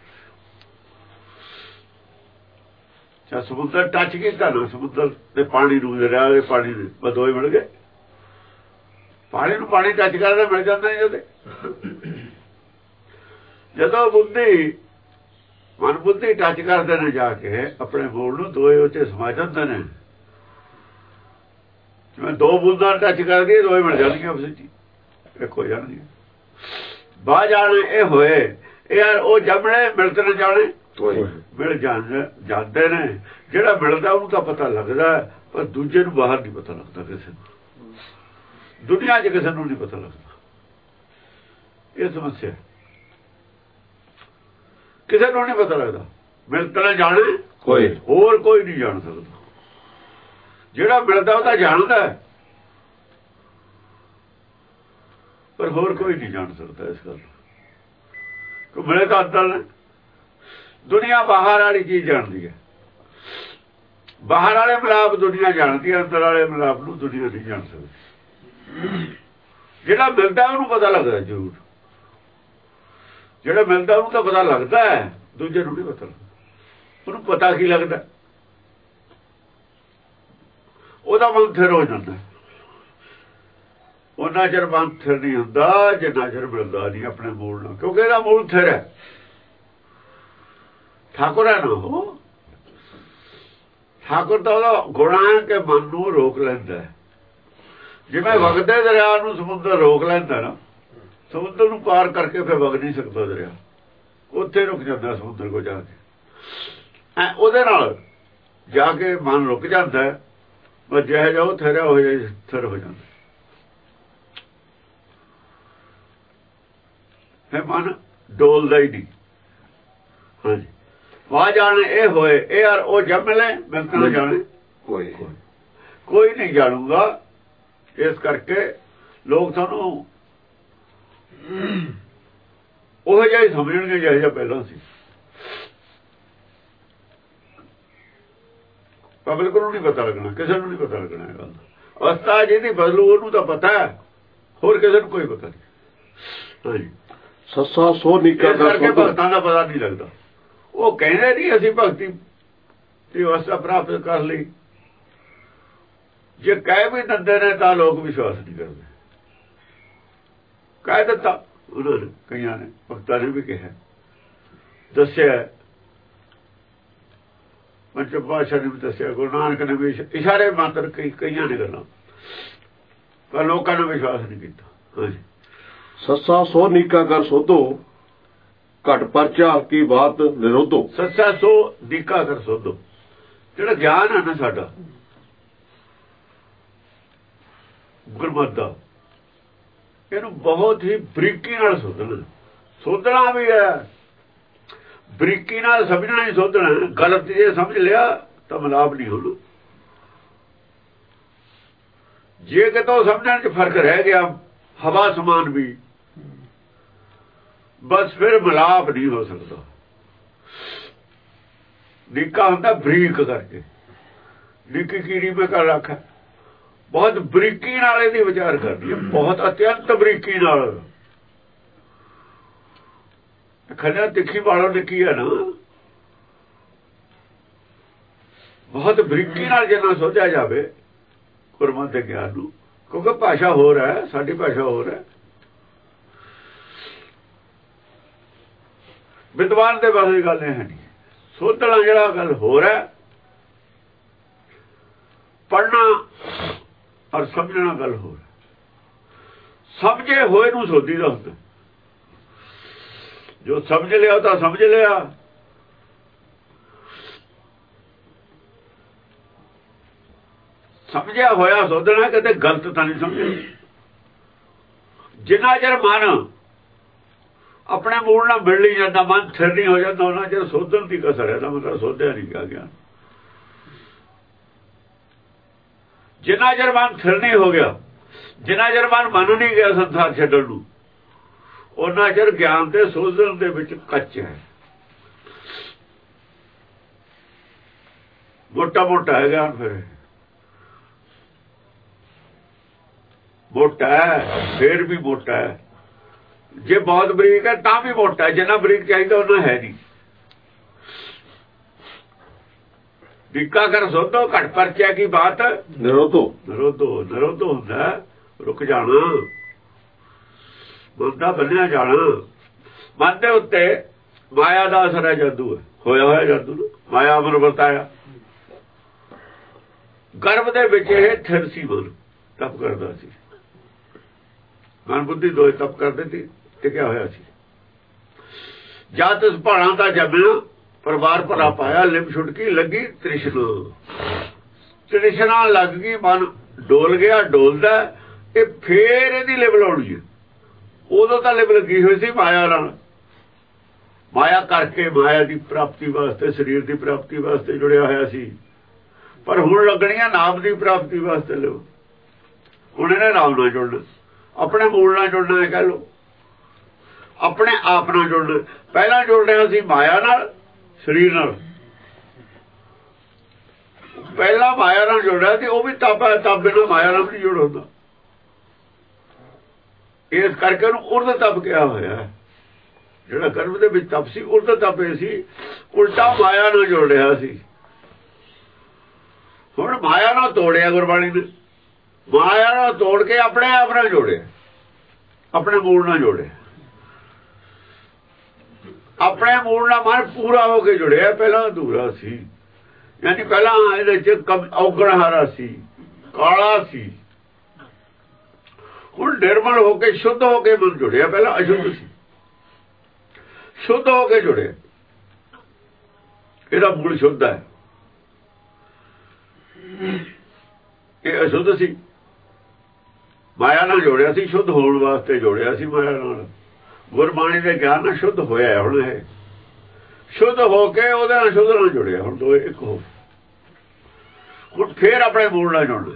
[SPEAKER 2] ਜਾਂ ਸਮੁੰਦਰ ਟੱਚ ਕੀਤਾ ਨਾ, ਸਮੁੰਦਰ ਦੇ ਪਾਣੀ ਨੂੰ, ਦਰਿਆ ਦੇ ਪਾਣੀ ਨੂੰ, ਬਸ ਦੋਏ ਮਿਲ ਗਏ। ਪਾਣੀ ਨੂੰ ਪਾਣੀ ਟੱਚ ਕਰਦਾ ਮਿਲ ਜਾਂਦਾ ਜਦੇ। ਜਦੋਂ ਬੁੱਧੀ ਮਨ ਬੁੱਧੀ ਟੱਚ ਕਰਦੇ ਨੇ ਜਾ ਕੇ ਆਪਣੇ ਮੂਲ ਨੂੰ, ਦੋਏ ਉੱਤੇ ਸਮਾ ਜਾਂਦੇ ਨੇ। ਜਿਵੇਂ ਦੋ ਬੂੰਦਾਂ ਟੱਚ ਕਰਦੀ ਦੋਏ ਮਿਲ ਜਾਂਦੀਆਂ, ਆਪਸ ਵਿੱਚ ਇੱਕ ਹੋ ਜਾਣਗੀਆਂ। ਬਾਹ ਜਾਣੇ ਇਹ ਹੋਏ, ਇਹ ਯਾਰ ਉਹ ਜੰਮਣੇ ਮਿਲਤ ਨਾ ਜਾਣੇ ਮਿਲ ਜਾਂਦੇ ਨੇ। ਜਿਹੜਾ ਮਿਲਦਾ ਉਹਨੂੰ ਤਾਂ ਪਤਾ ਲੱਗਦਾ, ਪਰ ਦੂਜੇ ਨੂੰ ਬਾਹਰ ਨਹੀਂ ਪਤਾ ਲੱਗਦਾ। ਕਿਸੇ ਨੂੰ ਦੁਨੀਆ 'ਚ ਕਿਸੇ ਨੂੰ ਨਹੀਂ ਪਤਾ ਲੱਗਦਾ। ਇਹ ਸਮੱਸਿਆ, ਕਿਸੇ ਨੂੰ ਨਹੀਂ ਪਤਾ ਲੱਗਦਾ। ਮਿਲਤ ਨਾ ਜਾਣੇ
[SPEAKER 1] ਕੋਈ
[SPEAKER 2] ਹੋਰ ਕੋਈ ਨਹੀਂ ਜਾਣ ਸਕਦਾ। ਜਿਹੜਾ ਮਿਲਦਾ ਉਹ ਤਾਂ ਜਾਣਦਾ, ਪਰ ਹੋਰ ਕੋਈ ਨਹੀਂ ਜਾਣ ਸਕਦਾ। ਇਸ ਗੱਲ ਕਿ ਮਿਲੇ ਤਾਂ ਅੰਦਰ ਨੇ। ਦੁਨੀਆ ਬਾਹਰ ਵਾਲੀ ਚੀਜ਼ ਜਾਣਦੀ ਹੈ, ਬਾਹਰ ਵਾਲੇ ਮਿਲਾਪ ਦੁਨੀਆ ਜਾਣਦੀ ਹੈ, ਅੰਦਰ ਵਾਲੇ ਮਿਲਾਪ ਨੂੰ ਦੁਨੀਆ ਨਹੀਂ ਜਾਣ ਸਕਦੀ। ਜਿਹੜਾ ਮਿਲਦਾ ਉਹਨੂੰ ਪਤਾ ਲੱਗਦਾ ਜ਼ਰੂਰ, ਜਿਹੜਾ ਮਿਲਦਾ ਉਹਨੂੰ ਤਾਂ ਪਤਾ ਲੱਗਦਾ ਹੈ, ਦੂਜੇ ਨੂੰ ਨਹੀਂ ਪਤਾ ਲੱਗਦਾ। ਉਹਨੂੰ ਪਤਾ ਕੀ ਲੱਗਦਾ? ਉਹਦਾ ਮਨ ਥਿਰ ਹੋ ਜਾਂਦਾ। ਉਹਨਾਂ ਚਿਰ ਮਨ ਥਿਰ ਨਹੀਂ ਹੁੰਦਾ ਜਿੰਨਾ ਚਿਰ ਮਿਲਦਾ ਨਹੀਂ ਆਪਣੇ ਮੂਲ ਨਾਲ, ਕਿਉਂਕਿ ਇਹਦਾ ਮੂਲ ਥਿਰ ਹੈ। ਠਾਕੁਰ ਹੈ ਨਾ ਉਹ, ਠਾਕੁਰ ਤਾਂ ਉਹਦਾ ਗੁਣਾ ਹੈ ਕਿ ਮਨ ਨੂੰ ਰੋਕ ਲੈਂਦਾ। ਜਿਵੇਂ ਵਗਦੇ ਦਰਿਆ ਨੂੰ ਸਮੁੰਦਰ ਰੋਕ ਲੈਂਦਾ ਨਾ, ਸਮੁੰਦਰ ਨੂੰ ਪਾਰ ਕਰਕੇ ਫਿਰ ਵਗ ਨਹੀਂ ਸਕਦਾ ਦਰਿਆ, ਉੱਥੇ ਰੁਕ ਜਾਂਦਾ ਸਮੁੰਦਰ ਕੋਲ ਜਾ ਕੇ। ਉਹਦੇ ਨਾਲ ਜਾ ਕੇ ਮਨ ਰੁਕ ਜਾਂਦਾ, ਬਸ ਜਿਹੇ ਜਾਓ ਥਿਰਿਆ ਹੋ ਜਾਏ, ਥਿਰ ਹੋ ਜਾਂਦਾ। ਫਿਰ ਮਨ ਡੋਲਦਾ ਹੀ ਨਹੀਂ। ਹਾਂਜੀ, ਵਾਹ ਜਾਣੇ ਇਹ ਹੋਏ, ਇਹ ਯਾਰ ਉਹ ਜਬ ਮਿਲੇ ਮਿਲਤ ਨਾ ਜਾਣੇ ਕੋਈ ਨਹੀਂ ਜਾਣੂਗਾ। ਇਸ ਕਰਕੇ ਲੋਕ ਤੁਹਾਨੂੰ ਉਹ ਜਿਹਾ ਹੀ ਸਮਝਣਗੇ ਜਿਹੋ ਜਿਹਾ ਪਹਿਲਾਂ ਸੀ। ਪਬਲਿਕ ਨੂੰ ਨਹੀਂ ਪਤਾ ਲੱਗਣਾ, ਕਿਸੇ ਨੂੰ ਨਹੀਂ ਪਤਾ ਲੱਗਣਾ ਇਹ ਗੱਲ। ਅਵਸਥਾ ਜਿਹਦੀ ਬਦਲੂ ਉਹਨੂੰ ਤਾਂ ਪਤਾ ਹੈ, ਹੋਰ ਕਿਸੇ ਨੂੰ ਕੋਈ ਪਤਾ ਨਹੀਂ। ਹਾਂਜੀ,
[SPEAKER 1] ਸੱਸਾ ਸੋ ਨਿੱਕਾ
[SPEAKER 2] ਕਰਕੇ ਭਗਤਾਂ ਦਾ ਪਤਾ ਨਹੀਂ ਲੱਗਦਾ। ਉਹ ਕਹਿੰਦੇ ਨਹੀਂ ਅਸੀਂ ਭਗਤੀ ਦੀ ਅਵਸਥਾ ਪ੍ਰਾਪਤ ਕਰ ਲਈ। ਜੇ ਕਹਿ ਵੀ ਦਿੰਦੇ ਨੇ ਤਾਂ ਲੋਕ ਵਿਸ਼ਵਾਸ ਨਹੀਂ ਕਰਦੇ। ਕਹਿ ਦਿੱਤਾ ਉਹਨਾਂ ਨੇ, ਕਈਆਂ ਨੇ, ਭਗਤਾਂ ਨੇ ਵੀ ਕਿਹਾ, ਦੱਸਿਆ, ਪੰਚਮ ਪਾਤਸ਼ਾਹ ਨੇ ਵੀ ਦੱਸਿਆ, ਗੁਰੂ ਨਾਨਕ ਨੇ ਵੀ ਇਸ਼ਾਰੇ ਮਾਤਰ ਕਈਆਂ ਨੇ ਗੱਲਾਂ, ਪਰ ਲੋਕਾਂ ਨੇ ਵਿਸ਼ਵਾਸ ਨਹੀਂ ਕੀਤਾ। ਹਾਂਜੀ,
[SPEAKER 1] ਸੱਸਾ ਸੋ ਨੀਕਾ ਕਰ ਸੋਧੋ, ਘਟ ਪਰਚਾ ਕੀ ਬਾਤ ਨਿਰੋਧੋ।
[SPEAKER 2] ਸੱਸਾ ਸੋ ਨੀਕਾ ਕਰ ਸੋਧੋ, ਜਿਹੜਾ ਗਿਆਨ ਹੈ ਨਾ ਸਾਡਾ ਗੁਰਮਤਿ ਦਾ, ਇਹਨੂੰ ਬਹੁਤ ਹੀ ਬਰੀਕੀ ਨਾਲ ਸੋਧਣਾ ਵੀ ਹੈ, ਬਰੀਕੀ ਨਾਲ ਸਮਝਣਾ ਹੀ ਸੋਧਣਾ। ਗਲਤ ਜੇ ਸਮਝ ਲਿਆ ਤਾਂ ਮਿਲਾਪ ਨਹੀਂ ਹੋਣਾ। ਜੇ ਕਿਤੋਂ ਸਮਝਣ 'ਚ ਫਰਕ ਰਹਿ ਗਿਆ, ਹਵਾ ਸਮਾਨ ਵੀ, ਬਸ ਫਿਰ ਮਿਲਾਪ ਨਹੀਂ ਹੋ ਸਕਦਾ। ਨਿੱਕਾ ਹੁੰਦਾ ਬਰੀਕ ਕਰਕੇ, ਨਿੱਕੀ ਕੀੜੀ ਮੈਂ ਕਰ ਰੱਖਾ, ਬਹੁਤ ਬਰੀਕੀ ਨਾਲ ਇਹਦੀ ਵਿਚਾਰ ਕਰਦੀ ਹੈ, ਬਹੁਤ ਅਤਿਅੰਤ ਬਰੀਕੀ ਨਾਲ। ਖੰਡਾ ਤਿੱਖੀ ਵਾਲੋਂ ਲਿਖੀ ਹੈ ਨਾ, ਬਹੁਤ ਬਰੀਕੀ ਨਾਲ ਜਿੰਨਾ ਸੋਚਿਆ ਜਾਵੇ ਗੁਰਮਤਿ ਦੇ ਗਿਆਨ ਨੂੰ, ਕਿਉਂਕਿ ਭਾਸ਼ਾ ਹੋਰ ਹੈ, ਸਾਡੀ ਭਾਸ਼ਾ ਹੋਰ ਹੈ। ਵਿਦਵਾਨ ਦੇ ਬਾਰੇ ਗੱਲ ਇਹ ਹੈ ਨਹੀਂ, ਸੋਧਣਾ ਜਿਹੜਾ ਗੱਲ ਹੋਰ ਹੈ, ਪੜ੍ਹਨਾ ਔਰ ਸਮਝਣਾ ਗੱਲ ਹੋਰ ਹੈ। ਸਮਝੇ ਹੋਏ ਨੂੰ ਸੋਧੀ ਦਾ ਹੁੰਦਾ, ਜੋ ਸਮਝ ਲਿਆ ਤਾਂ ਸਮਝ ਲਿਆ, ਸਮਝਿਆ ਹੋਇਆ ਸੋਧਣਾ, ਕਿਤੇ ਗਲਤ ਤਾਂ ਨਹੀਂ ਸਮਝਣਾ। ਜਿੰਨਾ ਚਿਰ ਮਨ ਆਪਣੇ ਮੂਲ ਨਾਲ ਮਿਲ ਨਹੀਂ ਜਾਂਦਾ, ਮਨ ਥਿਰ ਨਹੀਂ ਹੋ ਜਾਂਦਾ, ਉਹਨਾਂ ਚਿਰ ਸੋਧਣ ਦੀ ਕਸਰ ਹੈ। ਤਾਂ ਮਤਲਬ ਸੋਧਿਆ ਨਹੀਂ ਗਿਆ। ਜਿੰਨਾ ਚਿਰ ਮਨ ਥਿਰ ਨਹੀਂ ਹੋ ਗਿਆ, ਜਿੰਨਾ ਚਿਰ ਮਨ ਮੰਨ ਨਹੀਂ ਗਿਆ ਸੰਸਾਰ ਛੱਡਣ ਨੂੰ, ਉਹਨਾਂ ਚਿਰ ਗਿਆਨ ਦੇ ਸੋਧਣ ਦੇ ਵਿੱਚ ਕੱਚ ਹੈ। ਮੋਟਾ ਮੋਟਾ ਹੈ ਗਿਆਨ, ਫਿਰ ਮੋਟਾ ਹੈ, ਫਿਰ ਵੀ ਮੋਟਾ ਹੈ। ਜੇ ਬਹੁਤ ਬਰੀਕ ਹੈ ਤਾਂ ਵੀ ਮੋਟਾ ਹੈ, ਜਿੰਨਾ ਬਰੀਕ ਚਾਹੀਦਾ ਉਹਨਾਂ ਹੈ ਨਹੀਂ। ਟੀਕਾ ਕਰ ਸੋਧੋ ਘਟ ਪਰਚਿਆ ਕੀ ਬਾਤ,
[SPEAKER 1] ਨਿਰੋਧੋ
[SPEAKER 2] ਨਿਰੋਧੋ ਨਿਰੋਧੋ ਹੁੰਦਾ ਰੁਕ ਜਾਣਾ, ਮਨ ਦਾ ਬੰਨਿਆ ਜਾਣਾ। ਮਨ ਦੇ ਉੱਤੇ ਮਾਇਆ ਦਾ ਅਸਰ ਹੈ, ਜਾਦੂ ਹੈ, ਹੋਇਆ ਹੋਇਆ ਜਾਦੂ ਨੂੰ ਮਾਇਆ ਅਮਰ ਵਰਤਾਇਆ। ਗਰਭ ਦੇ ਵਿੱਚ ਇਹ ਥਿਰ ਸੀ, ਮਨ ਤਪ ਕਰਦਾ ਸੀ, ਮਨ ਬੁੱਧੀ ਦੋਏ ਤਪ ਕਰਦੇ ਸੀ, ਟਿਕਿਆ ਹੋਇਆ ਸੀ। ਜਦ ਇਸ ਭਾਣਾ ਦਾ ਜੰਮਿਆ ਪਰਿਵਾਰ ਭਰਾ ਪਾਇਆ, ਲਿਮ ਛੁਟਕੀ ਲੱਗੀ ਤ੍ਰਿਸ਼ਨਾ, ਤ੍ਰਿਸ਼ਨਾ ਲੱਗ ਗਈ, ਮਨ ਡੋਲ ਗਿਆ, ਡੋਲਦਾ। ਇਹ ਫੇਰ ਇਹਦੀ ਲਿਵ ਲਾਉਣੀ ਹੈ। ਉਦੋਂ ਤਾਂ ਲਿਵ ਲੱਗੀ ਹੋਈ ਸੀ ਮਾਇਆ ਨਾਲ, ਮਾਇਆ ਕਰਕੇ ਮਾਇਆ ਦੀ ਪ੍ਰਾਪਤੀ ਵਾਸਤੇ, ਸਰੀਰ ਦੀ ਪ੍ਰਾਪਤੀ ਵਾਸਤੇ ਜੁੜਿਆ ਹੋਇਆ ਸੀ। ਪਰ ਹੁਣ ਲੱਗਣੀਆਂ ਨਾਮ ਦੀ ਪ੍ਰਾਪਤੀ ਵਾਸਤੇ ਲਿਵ। ਹੁਣ ਇਹਨੇ ਨਾਮ ਨਾਲ ਜੁੜਨਾ, ਆਪਣੇ ਮੂਲ ਨਾਲ ਜੁੜਨਾ, ਕਹਿ ਲਓ ਆਪਣੇ ਆਪ ਨਾਲ ਜੁੜਨਾ। ਪਹਿਲਾਂ ਜੁੜ ਰਿਹਾ ਸੀ ਮਾਇਆ ਨਾਲ, ਸਰੀਰ ਨਾਲ। ਪਹਿਲਾਂ ਮਾਇਆ ਨਾਲ ਜੁੜਿਆ ਸੀ, ਉਹ ਵੀ ਤਪ ਹੈ, ਤਪ ਬਿਨਾਂ ਮਾਇਆ ਨਾਲ ਨਹੀਂ ਜੁੜ ਹੁੰਦਾ। ਇਸ ਕਰਕੇ ਉਹਨੂੰ ਉਰਧ ਤਪ ਕਿਹਾ ਹੋਇਆ। ਜਿਹੜਾ ਗਰਭ ਦੇ ਵਿੱਚ ਤਪ ਸੀ, ਉਰਧ ਤਪ ਇਹ ਸੀ, ਉਲਟਾ ਮਾਇਆ ਨਾਲ ਜੁੜ ਰਿਹਾ ਸੀ। ਹੁਣ ਮਾਇਆ ਨਾਲ ਤੋੜਿਆ ਗੁਰਬਾਣੀ ਨੇ, ਮਾਇਆ ਨਾਲ ਤੋੜ ਕੇ ਆਪਣੇ ਆਪ ਨਾਲ ਜੋੜਿਆ, ਆਪਣੇ ਮੂਲ ਨਾਲ ਜੋੜਿਆ। ਆਪਣੇ ਮੂਲ ਨਾਲ ਮਨ ਪੂਰਾ ਹੋ ਕੇ ਜੁੜਿਆ, ਪਹਿਲਾਂ ਅਧੂਰਾ ਸੀ। ਯਾਨੀ ਪਹਿਲਾਂ ਇਹਦੇ ਚ ਔਗਣਹਾਰਾ ਸੀ, ਕਾਲਾ ਸੀ। ਹੁਣ ਨਿਰਮਲ ਹੋ ਕੇ ਸ਼ੁੱਧ ਹੋ ਕੇ ਮਨ ਜੁੜਿਆ, ਪਹਿਲਾਂ ਅਸ਼ੁੱਧ ਸੀ, ਸ਼ੁੱਧ ਹੋ ਕੇ ਜੁੜਿਆ। ਇਹਦਾ ਮੂਲ ਸ਼ੁੱਧ ਹੈ, ਇਹ ਅਸ਼ੁੱਧ ਸੀ। ਮਾਇਆ ਨਾਲ ਜੋੜਿਆ ਸੀ, ਸ਼ੁੱਧ ਹੋਣ ਵਾਸਤੇ ਜੋੜਿਆ ਸੀ ਮਾਇਆ ਨਾਲ। ਗੁਰਬਾਣੀ ਦੇ ਗਿਆਨ ਨਾਲ ਸ਼ੁੱਧ ਹੋਇਆ। ਹੁਣ ਇਹ ਸ਼ੁੱਧ ਹੋ ਕੇ ਉਹਦੇ ਨਾਲ ਸ਼ੁੱਧ ਨਾਲ ਜੁੜਿਆ, ਹੁਣ ਦੋਏ ਇੱਕ ਹੋ। ਹੁਣ ਫੇਰ ਆਪਣੇ ਮੂਲ ਨਾਲ ਜੁੜਨਾ।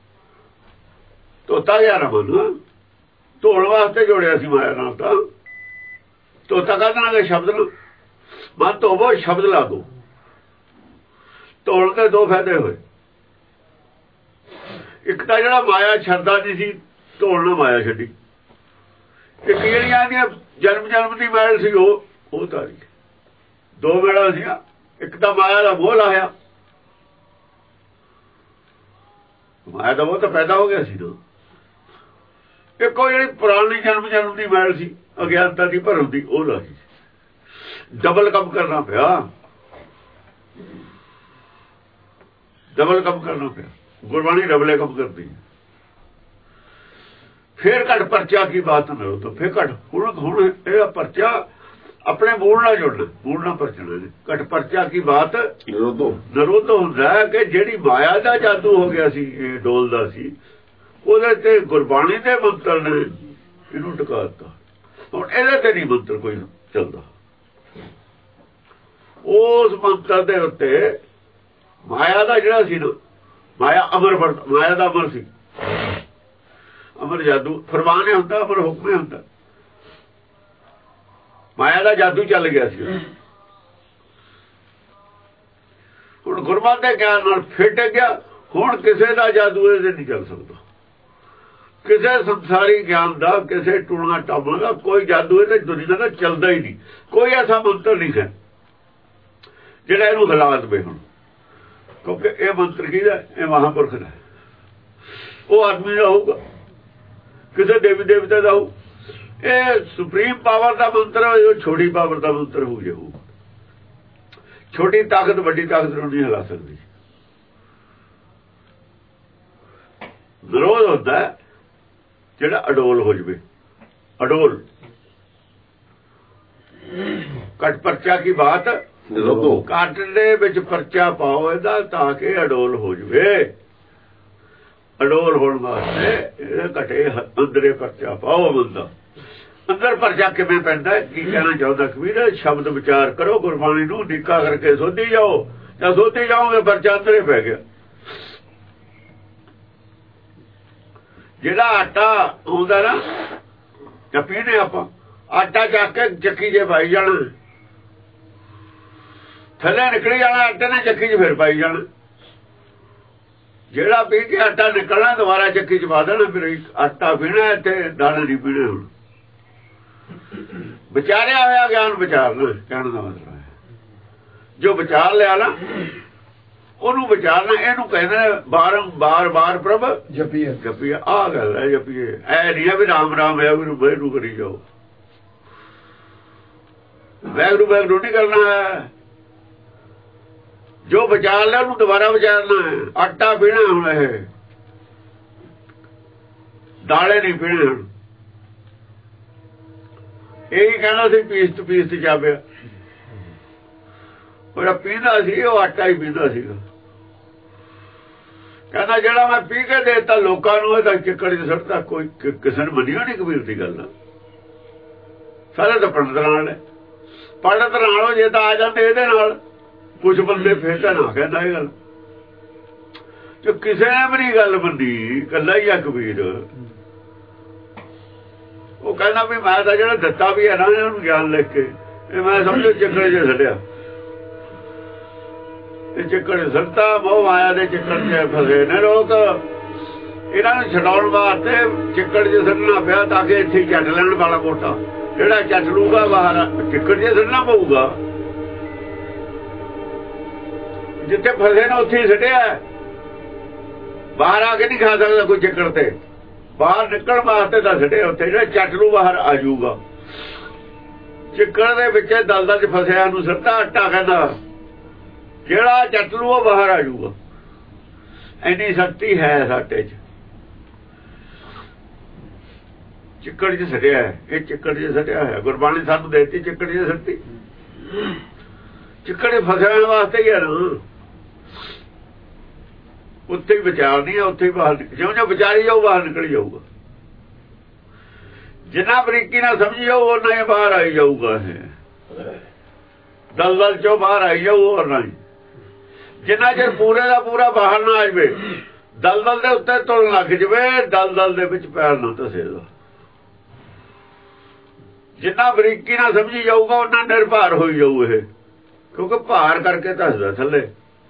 [SPEAKER 2] ਤੋਤਾ ਗਿਆ ਨਾ ਮਨ, ਧੋਣ ਵਾਸਤੇ ਜੋੜਿਆ ਸੀ ਮਾਇਆ ਨਾਲ। ਤਾਂ ਤੋਤਾ ਕਹਿੰਦਾ ਸ਼ਬਦ ਨੂੰ ਮਨ ਧੋਵੋ, ਸ਼ਬਦ ਲਾ ਦੋ। ਧੋਣ ਦੇ ਦੋ ਫਾਇਦੇ ਹੋਏ। ਇੱਕ ਤਾਂ ਜਿਹੜਾ ਮਾਇਆ ਛੱਡਦਾ ਨਹੀਂ ਸੀ, ਧੋਣ ਨਾਲ ਮਾਇਆ ਛੱਡੀ। ਇੱਕ ਜਿਹੜੀਆਂ ਦੀਆਂ ਜਨਮ ਜਨਮ ਦੀ ਮੈਲ ਸੀ, ਉਹ ਤਾਰੀ। ਦੋ ਮੈਲਾਂ ਸੀ, ਇੱਕ ਤਾਂ ਮਾਇਆ ਦਾ ਮੋਹ ਲਾਇਆ, ਮਾਇਆ ਦਾ ਮੋਹ ਤਾਂ ਪੈਦਾ ਹੋ ਗਿਆ ਸੀ ਨਾ। ਇੱਕ ਉਹ ਜਿਹੜੀ ਪੁਰਾਣੀ ਜਨਮ ਜਨਮ ਦੀ ਮੈਲ ਸੀ, ਅਗਿਆਨਤਾ ਦੀ ਭਰਮ ਦੀ, ਉਹ ਲਾਈ। ਡਬਲ ਕੰਮ ਕਰਨਾ ਪਿਆ, ਡਬਲ ਕੰਮ ਕਰਨਾ ਪਿਆ। ਗੁਰਬਾਣੀ ਡਬਲੇ ਕੰਮ ਕਰਦੀ ਹੈ। ਫੇਰ ਘਟ ਪਰਚਾ ਕੀ ਬਾਤ ਨਾ ਹੋ, ਫੇਰ ਘਟ। ਹੁਣ ਇਹ ਪਰਚਾ ਆਪਣੇ ਮੂਲ ਨਾਲ ਜੁੜਨਾ, ਮੂਲ ਨਾਲ ਪਰਚਣਾ। ਘਟ ਪਰਚਾ ਕੀ ਬਾਤ ਨਿਰੋਧ ਹੁੰਦਾ ਹੈ ਕਿ ਜਿਹੜੀ ਮਾਇਆ ਦਾ ਜਾਦੂ ਹੋ ਗਿਆ ਸੀ, ਇਹ ਡੋਲਦਾ ਸੀ, ਉਹਦੇ ਤੇ ਗੁਰਬਾਣੀ ਦੇ ਮੰਤਰ ਨੇ ਇਹਨੂੰ ਟਿਕਾ ਦਿੱਤਾ। ਹੁਣ ਇਹਦੇ ਤੇ ਨਹੀਂ ਮੰਤਰ ਕੋਈ ਚੱਲਦਾ। ਉਸ ਮੰਤਰ ਦੇ ਉੱਤੇ ਮਾਇਆ ਦਾ ਜਿਹੜਾ ਸੀ ਨਾ, ਮਾਇਆ ਅਮਰ, ਮਾਇਆ ਦਾ ਅਮਰ ਸੀ। ਅਮਰ ਜਾਦੂ ਫਰਮਾਨ ਹੁੰਦਾ, ਅਮਰ ਹੁਕਮ ਹੁੰਦਾ। ਮਾਇਆ ਦਾ ਜਾਦੂ ਚੱਲ ਗਿਆ ਸੀ। ਹੁਣ ਗੁਰਮਤਿ ਦੇ ਗਿਆਨ ਨਾਲ ਫਿੱਟ ਗਿਆ, ਹੁਣ ਕਿਸੇ ਦਾ ਜਾਦੂ ਇਹਦੇ ਨਹੀਂ ਚੱਲ ਸਕਦਾ, ਕਿਸੇ ਸੰਸਾਰੀ ਗਿਆਨ ਦਾ, ਕਿਸੇ ਟੂਣਾ ਟਾਮਾ ਦਾ ਕੋਈ ਜਾਦੂ ਇਹਦੇ ਦੁਨੀਆ ਦਾ ਚੱਲਦਾ ਹੀ ਨਹੀਂ। ਕੋਈ ਐਸਾ ਮੰਤਰ ਨਹੀਂ ਹੈ ਜਿਹੜਾ ਇਹਨੂੰ ਹਿਲਾ ਦੇਵੇ ਹੁਣ, ਕਿਉਂਕਿ ਇਹ ਮੰਤਰ ਕਿਹਦਾ? ਇਹ ਮਹਾਂਪੁਰਖ ਦਾ। ਉਹ ਆਦਮੀ ਦਾ ਹੋਊਗਾ, ਕਿਸੇ ਦੇਵੀ ਦੇਵਤੇ ਦਾ ਹੋਊ। ਇਹ ਸੁਪਰੀਮ ਪਾਵਰ ਦਾ ਮੰਤਰ ਹੈ, ਉਹ ਛੋਟੀ ਪਾਵਰ ਦਾ ਮੰਤਰ ਹੋ ਜਾਊ। ਛੋਟੀ ਤਾਕਤ ਵੱਡੀ ਤਾਕਤ ਨੂੰ ਨਹੀਂ ਹਿਲਾ ਸਕਦੀ। ਵਿਰੋਧ ਹੁੰਦਾ ਜਿਹੜਾ ਅਡੋਲ ਹੋ ਜਵੇ। ਅਡੋਲ ਕੱਟ ਪਰਚਾ ਕੀ ਬਾਤ
[SPEAKER 1] ਨਿਰੋਧੋ,
[SPEAKER 2] ਕੱਟ ਦੇ ਵਿੱਚ ਪਰਚਾ ਪਾਓ ਇਹਦਾ ਤਾਂ ਕਿ ਅਡੋਲ ਹੋ ਜਵੇ। ਅਡੋਲ ਹੋਣ ਵਾਸਤੇ ਇਹ ਘਟੇ ਅੰਦਰੇ ਪਰਚਾ ਪਾਓ। ਬੰਦਾ ਅੰਦਰ ਪਰਚਾ ਕਿਵੇਂ ਪੈਂਦਾ? ਕੀ ਕਹਿਣਾ ਚਾਹੁੰਦਾ ਕਬੀਰ? ਸ਼ਬਦ ਵਿਚਾਰ ਕਰੋ, ਗੁਰਬਾਣੀ ਨੂੰ ਨਿੱਕਾ ਕਰਕੇ ਸੋਧੀ ਜਾਓ। ਜਾਂ ਸੋਧੀ ਜਾਓਗੇ ਪਰਚਾ ਅੰਦਰੇ ਪੈ ਗਿਆ। ਜਿਹੜਾ ਆਟਾ ਹੁੰਦਾ ਨਾ ਜਾਂ ਪੀਣੇ ਆਪਾਂ, ਆਟਾ ਚੱਕ ਕੇ ਚੱਕੀ 'ਚ ਪਾਈ ਜਾਣਾ, ਥੱਲੇ ਨਿਕਲੀ ਜਾਣਾ ਆਟੇ ਨੇ, ਚੱਕੀ 'ਚ ਫਿਰ ਪਾਈ ਜਾਣਾ। ਜਿਹੜਾ ਪੀ ਕੇ ਆਟਾ ਨਿਕਲਣਾ ਦੁਬਾਰਾ ਚੱਕੀ 'ਚ ਪਾ ਦੇਣਾ। ਫਿਰ ਆਟਾ ਪੀਣਾ, ਇੱਥੇ ਦਾਣੇ ਨਹੀਂ ਪੀਣੇ। ਹੁਣ ਵਿਚਾਰਿਆ ਹੋਇਆ ਗਿਆਨ ਵਿਚਾਰਨਾ ਕਹਿਣ ਦਾ ਮਤਲਬ ਹੈ, ਜੋ ਵਿਚਾਰ ਲਿਆ ਨਾ ਉਹਨੂੰ ਵਿਚਾਰਨਾ। ਇਹਨੂੰ ਕਹਿੰਦੇ ਨੇ ਬਾਰ ਪ੍ਰਭ
[SPEAKER 4] ਜਪੀਏ।
[SPEAKER 2] ਜਪੀਏ ਆਹ ਗੱਲ ਹੈ, ਜਪੀਏ। ਐ ਨਹੀਂ ਹੈ ਵੀ ਰਾਮ ਰਾਮ ਵਾਹਿਗੁਰੂ ਵਾਹਿਗੁਰੂ ਕਰੀ ਜਾਓ। ਵਾਹਿਗੁਰੂ ਵਾਹਿਗੁਰੂ ਨਹੀਂ ਕਰਨਾ ਹੈ। ਜੋ ਵਿਚਾਰ ਲਿਆ ਉਹਨੂੰ ਦੁਬਾਰਾ ਵਿਚਾਰਨਾ ਹੈ। ਆਟਾ ਪੀਣਾ ਹੁਣ, ਇਹ ਦਾਲੇ ਨਹੀਂ ਪੀਣੇ ਹੁਣ। ਇਹੀ ਕਹਿੰਦਾ ਸੀ ਪੀਸਤ ਜਾਪਿਆ। ਉਹ ਪੀਂਦਾ ਸੀ, ਉਹ ਆਟਾ ਹੀ ਪੀਂਦਾ ਸੀਗਾ। ਕਹਿੰਦਾ ਜਿਹੜਾ ਮੈਂ ਪੀ ਕੇ ਦੇਤਾ ਲੋਕਾਂ ਨੂੰ, ਇਹਦਾ ਚਿੱਕੜ 'ਚ ਸੁੱਟਦਾ। ਕੋਈ ਕਿਸੇ ਨੇ ਮੰਨੀ ਨਹੀਂ ਕਬੀਰ ਦੀ ਗੱਲ। ਸਾਰੇ ਤਾਂ ਪੰਡਤ ਨਾਲ ਨੇ। ਪੰਡਤ ਨਾਲੋਂ ਜੇ ਤਾਂ ਆ ਜਾਂਦੇ ਇਹਦੇ ਨਾਲ ਕੁਝ ਬੰਦੇ, ਫਿਰ ਤਾਂ ਨਾ ਕਹਿੰਦਾ ਇਹ ਗੱਲ। ਜੋ ਕਿਸੇ ਨੇ ਵੀ ਨਹੀਂ ਗੱਲ ਮੰਨੀ, ਇਕੱਲਾ ਹੀ ਆ ਕਬੀਰ। ਉਹ ਕਹਿੰਦਾ ਵੀ ਮੈਂ ਤਾਂ ਜਿਹੜਾ ਦਿੱਤਾ ਵੀ ਹੈ ਨਾ ਉਹਨੂੰ ਗਿਆਨ ਲਿਖ ਕੇ, ਇਹ ਮੈਂ ਸਮਝੋ ਚੱਕਰ 'ਚ ਛੱਡਿਆ। ਇਹ ਚੱਕਰ ਸੜਤਾ, ਮੋਹ ਮਾਇਆ ਦੇ ਚੱਕਰ 'ਚ ਫਸੇ ਨੇ ਲੋਕ। ਇਹਨਾਂ ਨੂੰ ਛਡਾਉਣ ਵਾਸਤੇ ਚੱਕਰ 'ਚ ਸੱਟਣਾ ਪਿਆ ਤਾਂ ਕਿ ਇੱਥੇ ਚੱਟ ਲੈਣ ਵਾਲਾ ਮੋਟਾ ਜਿਹੜਾ ਚੱਟ ਲੂਗਾ ਬਾਹਰ ਚੱਕਰ 'ਚ ਸੱਟਣਾ ਪਊਗਾ। ਜਿੱਥੇ ਫਸੇ ਨੇ ਉੱਥੇ ਹੀ ਸੱਟਿਆ, ਬਾਹਰ ਆ ਕੇ ਨਹੀਂ ਖਾ ਸਕਦਾ ਕੋਈ ਚੱਕਰ ਤੇ। ਬਾਹਰ ਨਿਕਲਣ ਵਾਸਤੇ ਤਾਂ ਸੱਟਿਆ ਉੱਥੇ, ਜਿਹੜਾ ਚੱਟ ਲੂ ਬਾਹਰ ਆ ਜਾਊਗਾ। ਚੱਕਰ ਦੇ ਵਿੱਚ ਦਲਦਲ 'ਚ ਫਸਿਆ ਨੂੰ ਸੱਟਾ ਆਟਾ ਕਹਿੰਦਾ, ਜਿਹੜਾ ਚੱਟ ਲੂ ਉਹ ਬਾਹਰ ਆ ਜਾਊਗਾ। ਇੰਨੀ ਸ਼ਕਤੀ ਹੈ ਸਾਡੇ 'ਚ। ਚਿੱਕੜ 'ਚ ਸੱਟਿਆ, ਇਹ ਚਿੱਕੜ 'ਚ ਸੱਟਿਆ ਹੋਇਆ। ਗੁਰਬਾਣੀ ਸਾਨੂੰ ਦੇਤੀ ਚਿੱਕੜ 'ਚ ਸੱਟੀ। ਚਿੱਕੜ 'ਚ ਫਸਣ ਵਾਸਤੇ ਹੀ ਹੈ ਨਾ। ਉੱਥੇ ਹੀ ਵਿਚਾਰਨੀ ਹੈ, ਉੱਥੇ ਹੀ ਬਾਹਰ ਜਿਉਂ ਵਿਚਾਰੀ ਜਾਊ ਬਾਹਰ ਨਿਕਲ ਜਾਊਗਾ। ਜਿੰਨਾ ਬਰੀਕੀ ਨਾਲ ਸਮਝੀ ਜਾਊ ਉਹਨਾਂ ਹੀ ਬਾਹਰ ਆਈ ਜਾਊਗਾ। ਇਹ ਦਲਦਲ 'ਚੋਂ ਬਾਹਰ ਆਈ ਜਾਊ। ਹੋਰ ਨਹੀਂ, ਜਿੰਨਾ ਚਿਰ ਪੂਰੇ ਦਾ ਪੂਰਾ ਬਾਹਰ ਨਾ ਆ ਜਾਵੇ, ਦਲਦਲ ਦੇ ਉੱਤੇ ਤੁਰਨ ਲੱਗ ਜਾਵੇ, ਦਲਦਲ ਦੇ ਵਿੱਚ ਪੈਰ ਨਾ ਧਸੇਗਾ। ਜਿੰਨਾ ਬਰੀਕੀ ਨਾਲ ਸਮਝੀ ਜਾਊਗਾ ਉਹਨਾਂ ਨਿਰਭਰ ਹੋਈ ਜਾਊ ਇਹ, ਕਿਉਂਕਿ ਭਾਰ ਕਰਕੇ ਧਸਦਾ ਥੱਲੇ।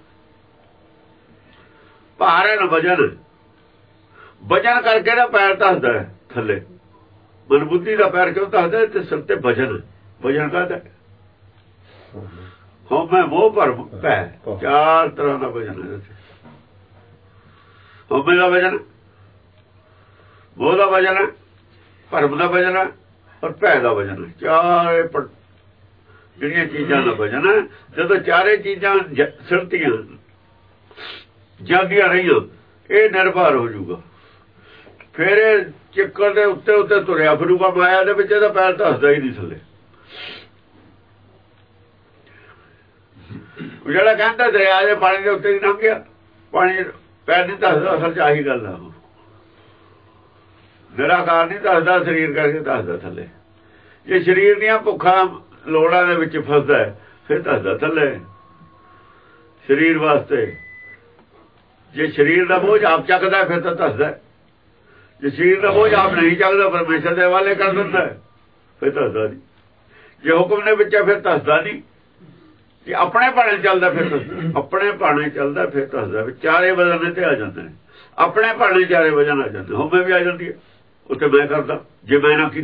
[SPEAKER 2] ਭਾਰ ਹੈ ਨਾ ਵਜਨ, ਵਜਨ ਕਰਕੇ ਨਾ ਪੈਰ ਧਸਦਾ ਥੱਲੇ। ਮਨ ਬੁੱਧੀ ਦਾ ਪੈਰ ਕਿਉਂ ਧਸਦਾ? ਤੇ ਸਿਰ ਤੇ ਵਜਨ, ਵਜਨ ਕਾਹਦਾ? ਹਉਮੈ ਮੋਹ ਭਰਮ ਪੈ, ਚਾਰ ਤਰ੍ਹਾਂ ਦਾ ਵਜਨ ਹੈ। ਹਉਮੈ ਦਾ ਵਜਨ, ਮੋਹ ਦਾ ਵਜਨ ਹੈ, ਭਰਮ ਦਾ ਵਜਨ ਹੈ, ਔਰ ਭੈ ਦਾ ਵਜਨ ਹੈ। ਚਾਰੇ ਜਿਹੜੀਆਂ ਚੀਜ਼ਾਂ ਦਾ ਵਜਨ ਹੈ। ਜਦੋਂ ਚਾਰੇ ਚੀਜ਼ਾਂ ਸਿਰਤੀਆਂ ਜਾਂਦੀਆਂ ਰਹੀਆਂ, ਇਹ ਨਿਰਭਰ ਹੋ ਜਾਊਗਾ। ਫਿਰ ਇਹ ਚੱਕਰ ਦੇ ਉੱਤੇ ਉੱਤੇ ਤੁਰਿਆ ਫਿਰੂਗਾ ਮਾਇਆ ਦੇ ਵਿੱਚ। ਇਹਦਾ ਪੈਰ ਧਸਦਾ ਹੀ ਨਹੀਂ ਥੱਲੇ। ਜਿਹੜਾ ਕਹਿੰਦਾ ਦਰਿਆ ਦੇ ਪਾਣੀ ਦੇ ਉੱਤੇ ਹੀ ਲੰਘ ਗਿਆ, ਪਾਣੀ ਪੈਰ ਨਹੀਂ ਧਸਦਾ। ਅਸਲ 'ਚ ਆਹੀ ਗੱਲ ਆ। ਨਿਰਾਕਾਰ ਨਹੀਂ ਧਸਦਾ, ਸਰੀਰ ਕਰਕੇ ਧਸਦਾ ਥੱਲੇ। ਜੇ ਸਰੀਰ ਦੀਆਂ ਭੁੱਖਾਂ ਲੋੜਾਂ ਦੇ ਵਿੱਚ ਫਸਦਾ ਫਿਰ ਧਸਦਾ ਥੱਲੇ ਸਰੀਰ ਵਾਸਤੇ। ਜੇ ਸਰੀਰ ਦਾ ਬੋਝ ਆਪ ਚੱਕਦਾ ਫਿਰ ਤਾਂ ਧਸਦਾ। ਜੇ ਸਰੀਰ ਦਾ ਬੋਝ ਆਪ ਨਹੀਂ ਚੱਕਦਾ, ਪਰਮੇਸ਼ਰ ਦੇ ਹਵਾਲੇ ਕਰ ਦਿੰਦਾ, ਫਿਰ ਧਸਦਾ ਨਹੀਂ। ਜੇ ਹੁਕਮ ਦੇ ਵਿੱਚ ਫਿਰ ਧਸਦਾ ਨਹੀਂ। ਜੇ ਆਪਣੇ ਭਾਣੇ ਚੱਲਦਾ ਫਿਰ ਆਪਣੇ ਭਾਣੇ ਚੱਲਦਾ ਫਿਰ ਦੱਸਦਾ ਵੀ ਚਾਰੇ ਵਜਨ ਤੇ ਆ ਜਾਂਦੇ ਨੇ। ਆਪਣੇ ਭਾਣੇ ਚਾਰੇ ਵਜਨ ਆ ਜਾਂਦੇ, ਹੋਵੇਂ ਵੀ ਆ ਜਾਂਦੀ ਹੈ। ਉੱਥੇ ਮੈਂ ਕਰਦਾ ਜੇ ਮੈਂ ਨਾ